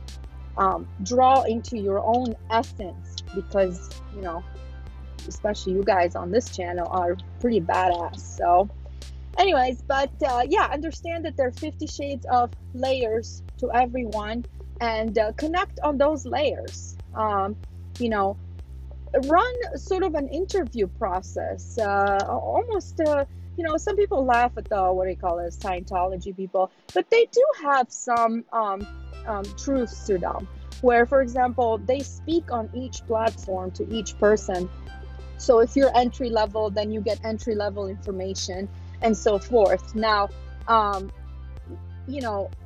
um, draw into your own essence, because, you know, especially you guys on this channel are pretty badass. So anyways, but uh, yeah, understand that there are fifty shades of layers to everyone, and uh, connect on those layers. Um, you know, run sort of an interview process, uh, almost, uh, you know, some people laugh at the, what do you call it, Scientology people, but they do have some um, um, truths to them, where, for example, they speak on each platform to each person. So if you're entry level, then you get entry level information and so forth. Now, um, you know,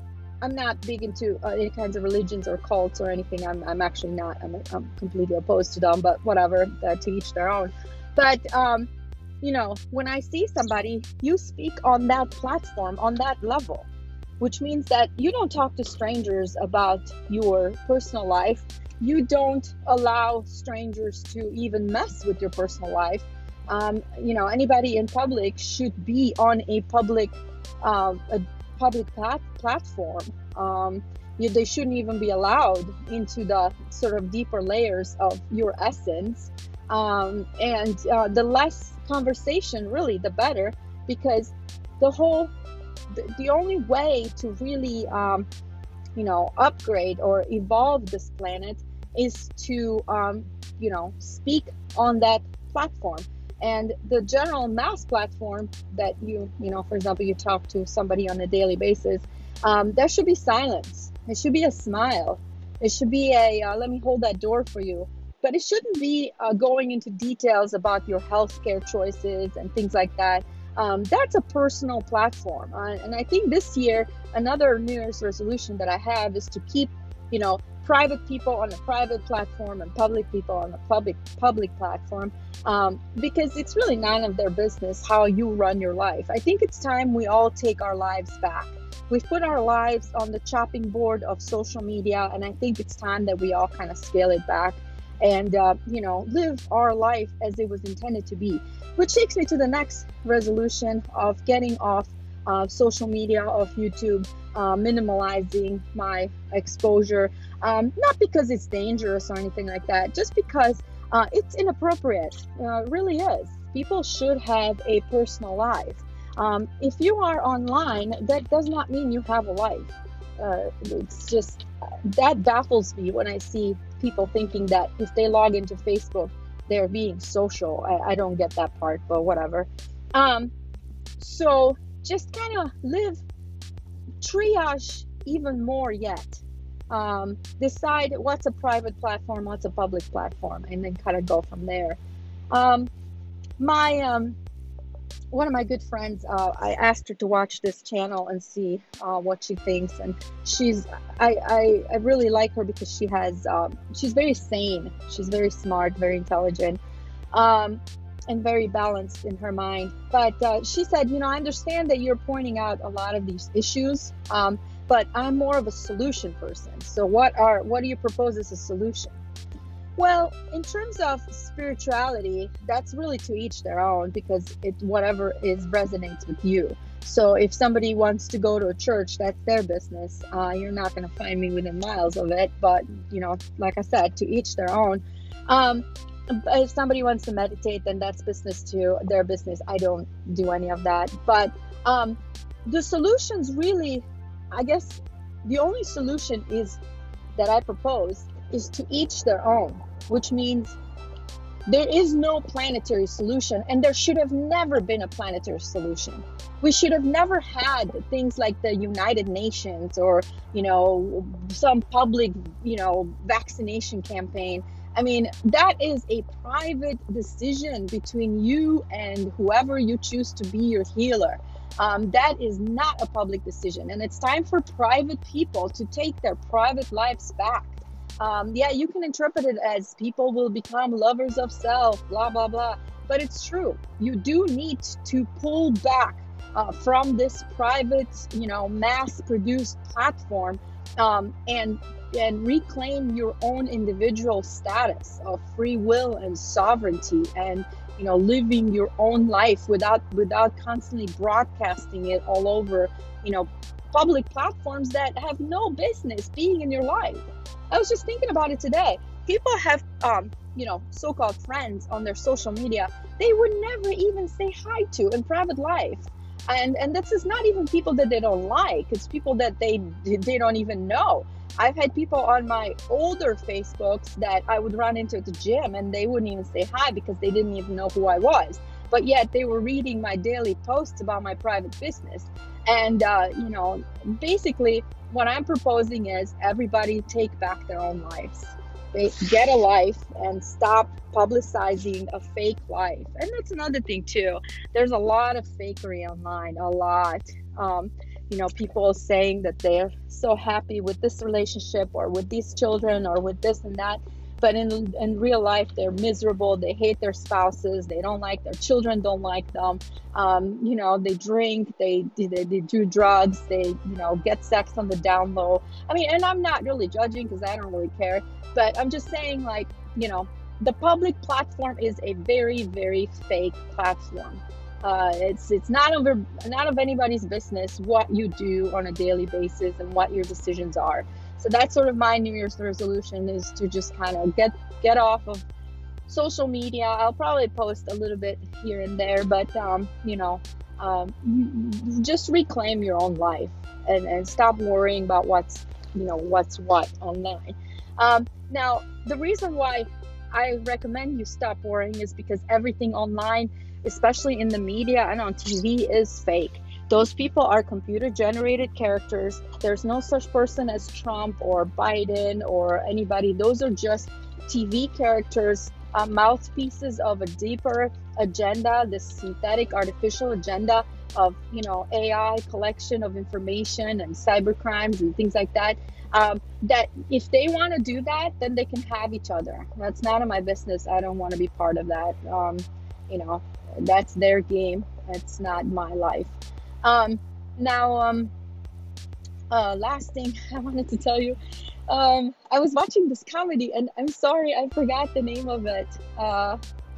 I'm not big into uh, any kinds of religions or cults or anything. I'm, I'm actually not. I'm, I'm completely opposed to them, but whatever, uh, to each their own. But, um, you know, when I see somebody, you speak on that platform, on that level, which means that you don't talk to strangers about your personal life. You don't allow strangers to even mess with your personal life. Um, you know, anybody in public should be on a public, uh, a public plat- platform. Um, you, they shouldn't even be allowed into the sort of deeper layers of your essence. Um, and uh, the less conversation, really, the better, because the whole, the, the only way to really, um, you know, upgrade or evolve this planet is to, um, you know, speak on that platform. And the general mass platform that you, you know, for example, you talk to somebody on a daily basis, um, there should be silence. It should be a smile. It should be a, uh, let me hold that door for you. But it shouldn't be uh, going into details about your healthcare choices and things like that. Um, that's a personal platform. Uh, and I think this year, another New Year's resolution that I have is to keep, you know, private people on a private platform and public people on a public public platform, um, because it's really none of their business how you run your life. I think it's time we all take our lives back. We've put our lives on the chopping board of social media, and I think it's time that we all kind of scale it back and, uh, you know, live our life as it was intended to be. Which takes me to the next resolution of getting off uh, social media, off YouTube, uh, minimalizing my exposure. Um, not because it's dangerous or anything like that, just because uh, it's inappropriate. Uh, it really is. People should have a personal life. Um, if you are online, that does not mean you have a life. Uh, it's just, that baffles me when I see people thinking that if they log into Facebook, they're being social. I, I don't get that part, but whatever. Um, so just kind of live, triage even more yet. Um, decide what's a private platform, what's a public platform, and then kind of go from there. Um, my um, one of my good friends, uh, I asked her to watch this channel and see uh, what she thinks, and she's I, I I really like her because she has um, she's very sane, she's very smart, very intelligent, um, and very balanced in her mind. But uh, she said, you know, I understand that you're pointing out a lot of these issues. Um, But I'm more of a solution person. So what are what do you propose as a solution? Well, in terms of spirituality, that's really to each their own, because it whatever is resonates with you. So if somebody wants to go to a church, that's their business. Uh, you're not going to find me within miles of it. But, you know, like I said, to each their own. Um, if somebody wants to meditate, then that's business too, their business. I don't do any of that. But um, the solutions really, I guess the only solution is that I propose is to each their own, which means there is no planetary solution, and there should have never been a planetary solution. We should have never had things like the United Nations or, you know, some public, you know, vaccination campaign. I mean, that is a private decision between you and whoever you choose to be your healer. Um, that is not a public decision, and it's time for private people to take their private lives back. Um, yeah, you can interpret it as people will become lovers of self, blah, blah, blah, but it's true. You do need to pull back uh, from this private, you know, mass-produced platform um, and and reclaim your own individual status of free will and sovereignty, and you know, living your own life without without constantly broadcasting it all over, you know, public platforms that have no business being in your life. I was just thinking about it today. People have, um, you know, so-called friends on their social media they would never even say hi to in private life. And and this is not even people that they don't like. It's people that they they don't even know. I've had people on my older Facebooks that I would run into at the gym, and they wouldn't even say hi because they didn't even know who I was. But yet they were reading my daily posts about my private business. And, uh, you know, basically what I'm proposing is everybody take back their own lives. They get a life and stop publicizing a fake life. And that's another thing too. There's a lot of fakery online, a lot. Um, you know, people saying that they're so happy with this relationship or with these children or with this and that, but in in real life they're miserable. They hate their spouses. They don't like their children. Don't like them. Um, you know, they drink. They, they they do drugs. They, you know, get sex on the down low. I mean, and I'm not really judging because I don't really care. But I'm just saying, like, you know, the public platform is a very, very fake platform. Uh, it's it's not of not of anybody's business what you do on a daily basis and what your decisions are. So that's sort of my New Year's resolution, is to just kind of get get off of social media. I'll probably post a little bit here and there, but um, you know, um, just reclaim your own life and, and stop worrying about what's you know what's what online. Um, now, the reason why I recommend you stop worrying is because everything online, especially in the media and on T V, is fake. Those people are computer generated characters. There's no such person as Trump or Biden or anybody. Those are just T V characters, uh, mouthpieces of a deeper agenda, this synthetic artificial agenda of, you know, A I collection of information and cyber crimes and things like that. Um, that if they want to do that, then they can have each other. That's none of my business. I don't want to be part of that. Um, you know, that's their game. It's not my life. Um, now, um, uh, last thing I wanted to tell you, um, I was watching this comedy, and I'm sorry, I forgot the name of it. Uh,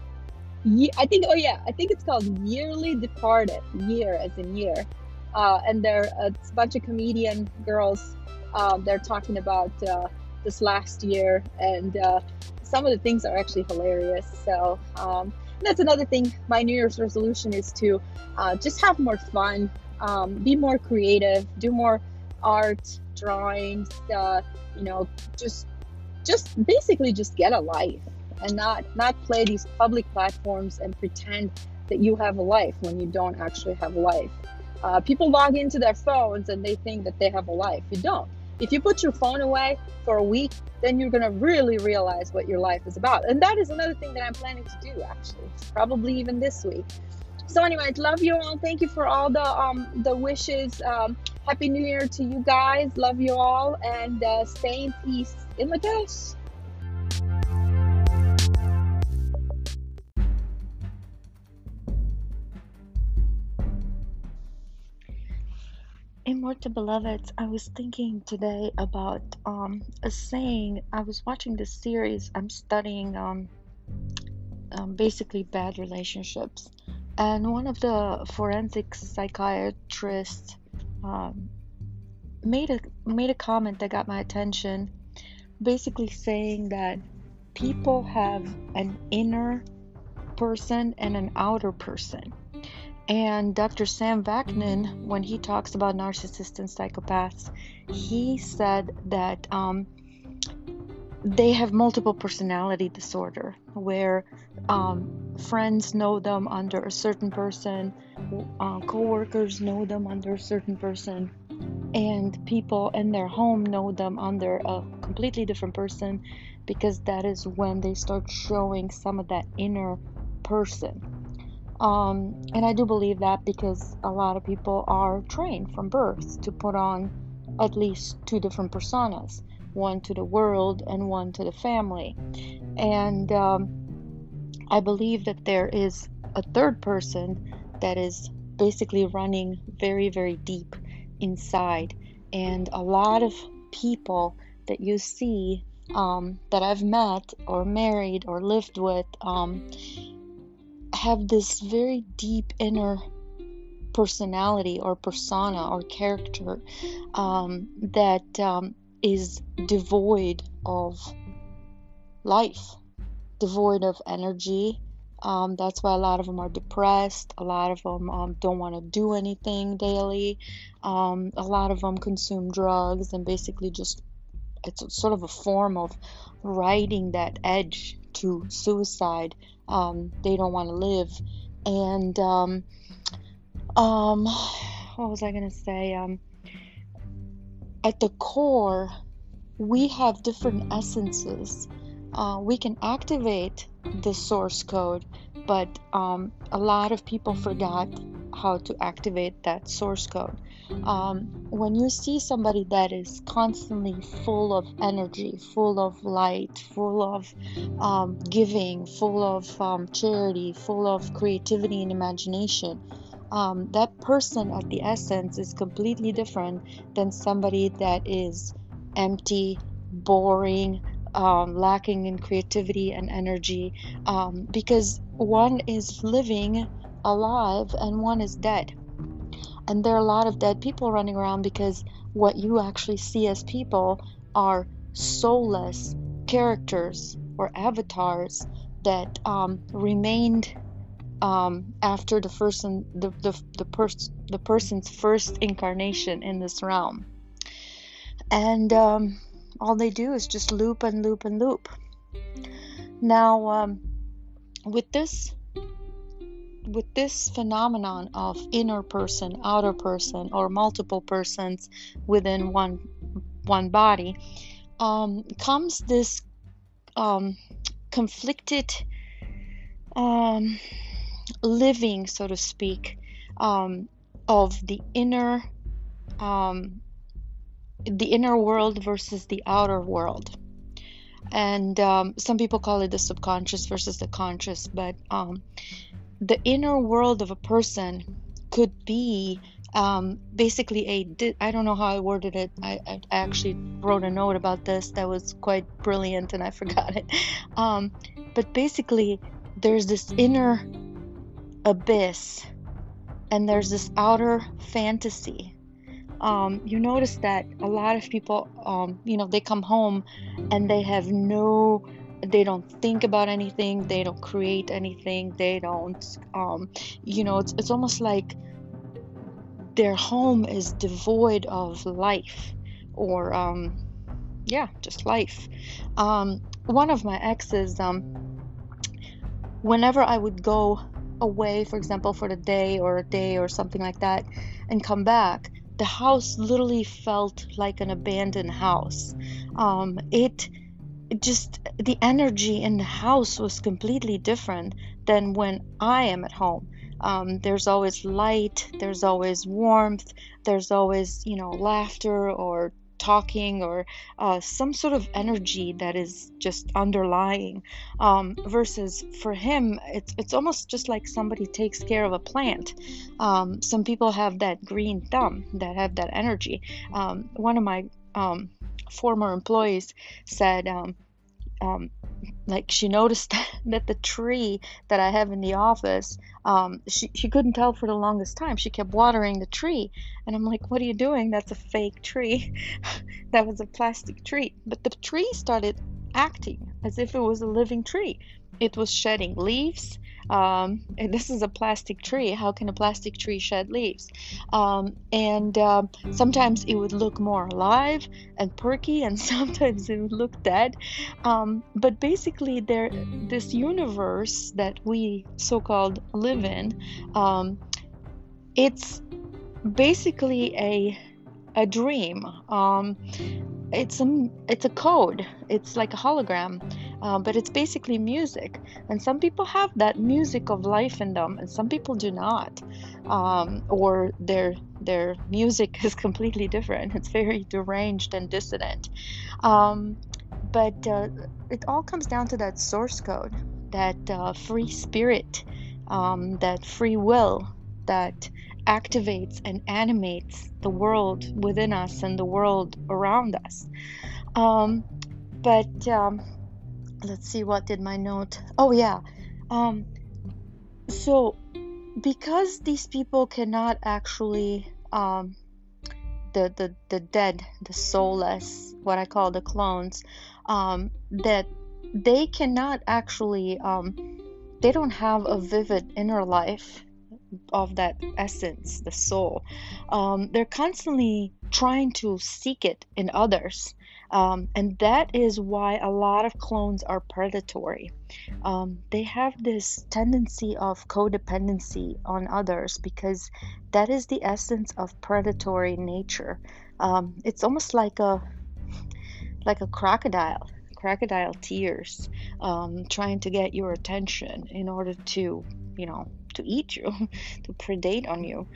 ye- I think, oh yeah, I think it's called Yearly Departed, year as in year. Uh, and they're uh, it's a bunch of comedian girls. Uh, they're talking about uh, this last year, and uh, some of the things are actually hilarious. So, um, that's another thing. My New Year's resolution is to uh, just have more fun, um, be more creative, do more art, drawings, uh, you know, just just basically just get a life and not not play these public platforms and pretend that you have a life when you don't actually have a life. Uh, people log into their phones and they think that they have a life. You don't. If you put your phone away for a week, then you're going to really realize what your life is about. And that is another thing that I'm planning to do, actually, probably even this week. So anyway, love you all. Thank you for all the um the wishes. Um, Happy New Year to you guys. Love you all, and uh, stay in peace. In Lakesh. Immortal Beloveds, I was thinking today about um, a saying. I was watching this series. I'm studying um, um, basically bad relationships. And one of the forensic psychiatrists um, made a made a comment that got my attention, basically saying that people have an inner person and an outer person. And Doctor Sam Vaknin, when he talks about narcissists and psychopaths, he said that um, they have multiple personality disorder, where um, friends know them under a certain person, uh, co-workers know them under a certain person, and people in their home know them under a completely different person, because that is when they start showing some of that inner person. Um, and I do believe that, because a lot of people are trained from birth to put on at least two different personas, one to the world and one to the family. And um, I believe that there is a third person that is basically running very, very deep inside. And a lot of people that you see um, that I've met or married or lived with um, have this very deep inner personality or persona or character um, that um, is devoid of life, devoid of energy. Um, that's why a lot of them are depressed. A lot of them um, don't want to do anything daily. Um, a lot of them consume drugs, and basically just, it's sort of a form of riding that edge to suicide. Um, they don't want to live. And um, um, what was I going to say? Um, at the core, we have different essences. Uh, we can activate the source code, but um, a lot of people forgot how to activate that source code. Um, when you see somebody that is constantly full of energy, full of light, full of um, giving, full of um, charity, full of creativity and imagination, um, that person at the essence is completely different than somebody that is empty, boring, um, lacking in creativity and energy, um, because one is living alive and one is dead. And there are a lot of dead people running around because what you actually see as people are soulless characters or avatars that um, remained um, after the person, the the the, pers- the person's first incarnation in this realm, and um, all they do is just loop and loop and loop. Now, um, with this with this phenomenon of inner person, outer person, or multiple persons within one one body, um, comes this um, conflicted um, living, so to speak, um, of the inner um, the inner world versus the outer world. And um, some people call it the subconscious versus the conscious, but um, the inner world of a person could be um, basically a, I don't know how I worded it. I, I actually wrote a note about this that was quite brilliant and I forgot it. Um, but basically, there's this inner abyss and there's this outer fantasy. Um, you notice that a lot of people, um, you know, they come home and they have no, they don't think about anything, they don't create anything, they don't, um, you know, it's, it's almost like their home is devoid of life or, um, yeah, just life. Um, one of my exes, um, whenever I would go away, for example, for the day or a day or something like that, and come back, the house literally felt like an abandoned house. Um, it, it just, the energy in the house was completely different than when I am at home. Um, there's always light, there's always warmth, there's always, you know, laughter or talking or uh, some sort of energy that is just underlying, um, versus for him it's it's almost just like somebody takes care of a plant. Um, some people have that green thumb that have that energy. Um, one of my um, former employees said um, um, like she noticed that the tree that I have in the office, um, she, she couldn't tell for the longest time. She kept watering the tree. And I'm like, what are you doing? That's a fake tree. That was a plastic tree. But the tree started acting as if it was a living tree. It was shedding leaves. Um, and this is a plastic tree. How can a plastic tree shed leaves? Um, and uh, sometimes it would look more alive and perky, and sometimes it would look dead. Um, but basically, there, this universe that we so-called live in, um, it's basically a a dream. Um, it's a it's a code. It's like a hologram, uh, but it's basically music. And some people have that music of life in them, and some people do not. Um, or their their music is completely different. It's very deranged and dissonant. Um, but uh, it all comes down to that source code, that uh, free spirit, um, that free will that activates and animates the world within us and the world around us. Um, but um, let's see, what did my note? Oh yeah. Um, so because these people cannot actually, um, the, the, the dead, the soulless, what I call the clones, um, that they cannot actually, um, they don't have a vivid inner life of that essence, the soul. Um, they're constantly trying to seek it in others. Um, and that is why a lot of clones are predatory. Um, they have this tendency of codependency on others because that is the essence of predatory nature. Um, it's almost like a like a crocodile, crocodile tears, um, trying to get your attention in order to, you know, to eat you, to predate on you.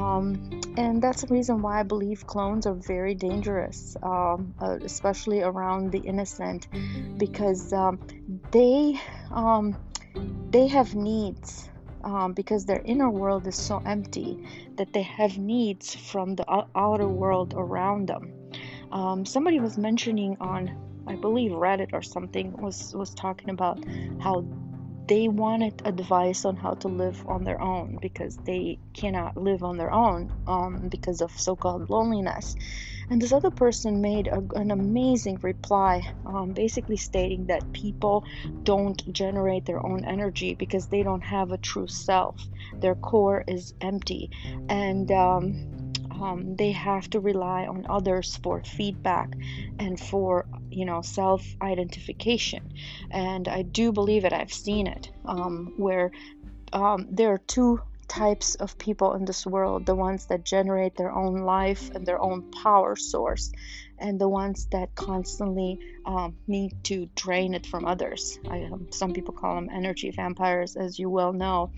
Um, and that's the reason why I believe clones are very dangerous, um, uh, especially around the innocent, because um, they um, they have needs. Um, because their inner world is so empty that they have needs from the o- outer world around them. Um, somebody was mentioning on, I believe Reddit or something, was was talking about how they wanted advice on how to live on their own because they cannot live on their own um, because of so-called loneliness. And this other person made a, an amazing reply, um, basically stating that people don't generate their own energy because they don't have a true self. Their core is empty, and um, um, they have to rely on others for feedback and for, you know, self-identification. And I do believe it. I've seen it, um, where um, there are two types of people in this world: the ones that generate their own life and their own power source, and the ones that constantly um, need to drain it from others. I, um, some people call them energy vampires, as you well know.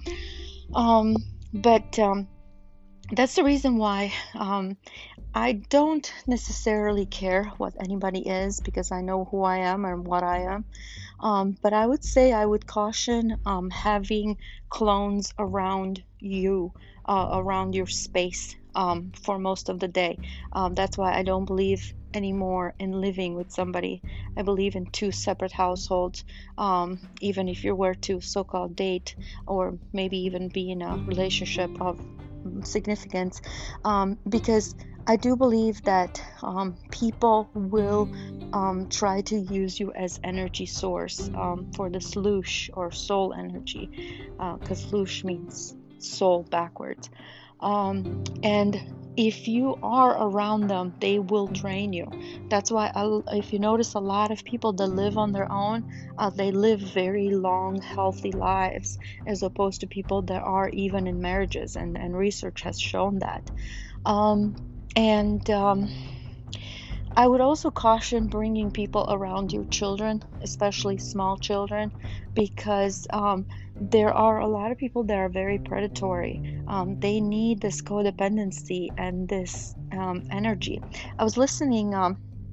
Um, but um, that's the reason why um, I don't necessarily care what anybody is, because I know who I am and what I am. Um, but I would say I would caution um, having clones around you, uh, around your space um, for most of the day. Um, that's why I don't believe anymore in living with somebody. I believe in two separate households, um, even if you were to so-called date or maybe even be in a relationship of significance, um, because I do believe that um, people will um, try to use you as energy source um, for the sloosh or soul energy, because uh, sloosh means soul backwards. Um, and if you are around them, they will drain you. That's why, I, if you notice, a lot of people that live on their own, uh, they live very long, healthy lives, as opposed to people that are even in marriages, and, and research has shown that. Um, and um, I would also caution bringing people around your children, especially small children, because um, there are a lot of people that are very predatory. Um, they need this codependency and this um, energy. I was listening. Um,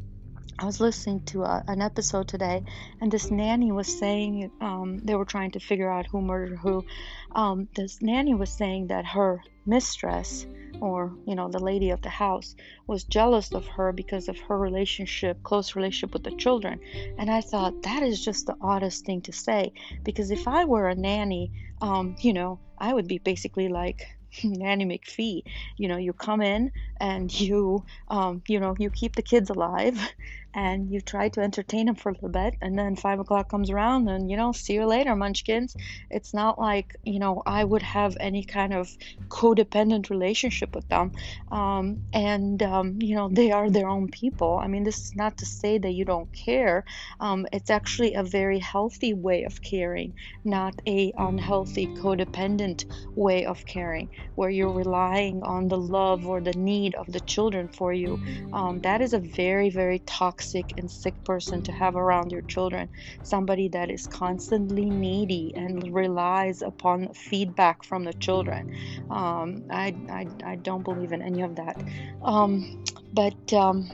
I was listening to a, an episode today, and this nanny was saying, um, they were trying to figure out who murdered who. Um, this nanny was saying that her mistress, or, you know, the lady of the house, was jealous of her because of her relationship, close relationship with the children. And I thought, that is just the oddest thing to say, because if I were a nanny, um, you know, I would be basically like Nanny McPhee. You know, you come in and you, um, you know, you keep the kids alive and you try to entertain them for a little bit, and then five o'clock comes around and, you know, see you later, munchkins. It's not like, you know, I would have any kind of codependent relationship with them. Um, and, um, you know, they are their own people. I mean, this is not to say that you don't care. Um, it's actually a very healthy way of caring, not a unhealthy codependent way of caring, where you're relying on the love or the need of the children for you. Um, that is a very, very toxic and sick person to have around your children. Somebody that is constantly needy and relies upon feedback from the children. Um, I, I, I don't believe in any of that. Um, but um,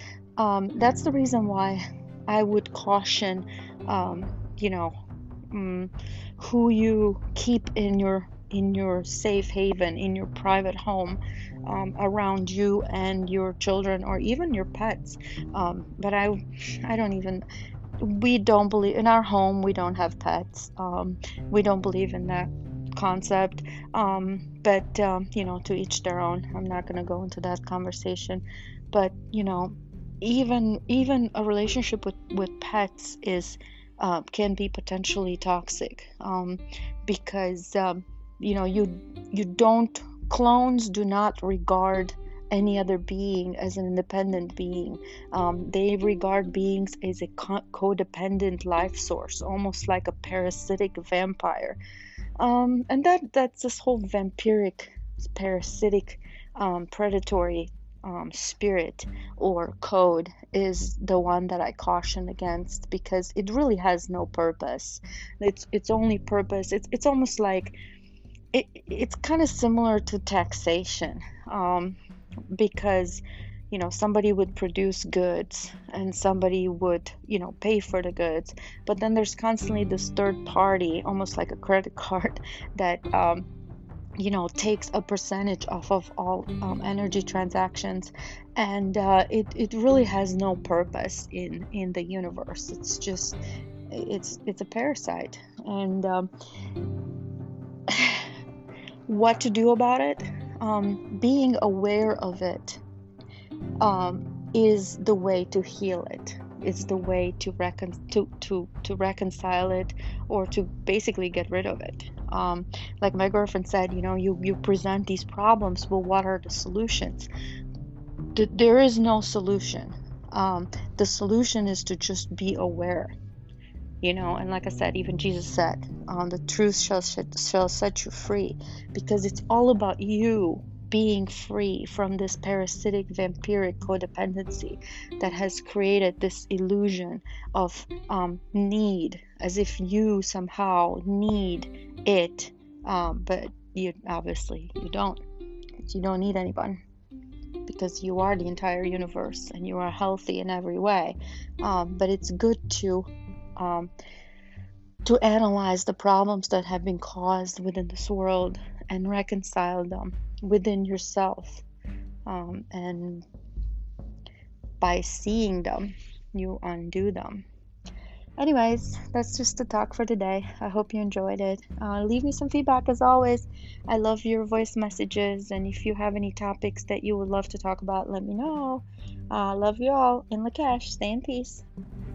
um, that's the reason why I would caution, um, you know, um, who you keep in your in your safe haven, in your private home, um, around you and your children, or even your pets. Um, but I, I don't even. We don't believe in our home. We don't have pets. Um, we don't believe in that concept. Um, but um, you know, to each their own. I'm not gonna go into that conversation. But you know, even even a relationship with with pets is uh, can be potentially toxic, um, because um, you know, you you don't clones do not regard any other being as an independent being. Um, they regard beings as a co- codependent life source, almost like a parasitic vampire. Um, and that that's this whole vampiric, parasitic, um, predatory um, spirit or code is the one that I caution against, because it really has no purpose. Its its only purpose, it's it's almost like it, it's kind of similar to taxation, um, because you know somebody would produce goods and somebody would you know pay for the goods, but then there's constantly this third party, almost like a credit card, that um, you know takes a percentage off of all um, energy transactions, and uh, it, it really has no purpose in in the universe. It's just it's it's a parasite, and um, what to do about it? Um, being aware of it um, is the way to heal it. It's the way to recon- to, to to reconcile it, or to basically get rid of it. Um, like my girlfriend said, you know, you you present these problems, but what are the solutions? Th- there is no solution. Um, the solution is to just be aware. You know, and like I said, even Jesus said, um, the truth shall, shall set you free, because it's all about you being free from this parasitic, vampiric codependency that has created this illusion of um, need, as if you somehow need it, um, but you obviously you don't. You don't need anyone, because you are the entire universe and you are healthy in every way. Um, but it's good to um, to analyze the problems that have been caused within this world and reconcile them within yourself. Um, and by seeing them, you undo them. Anyways, that's just the talk for today. I hope you enjoyed it. Uh, leave me some feedback as always. I love your voice messages, and if you have any topics that you would love to talk about, let me know. Uh, love you all. In Lakesh, stay in peace.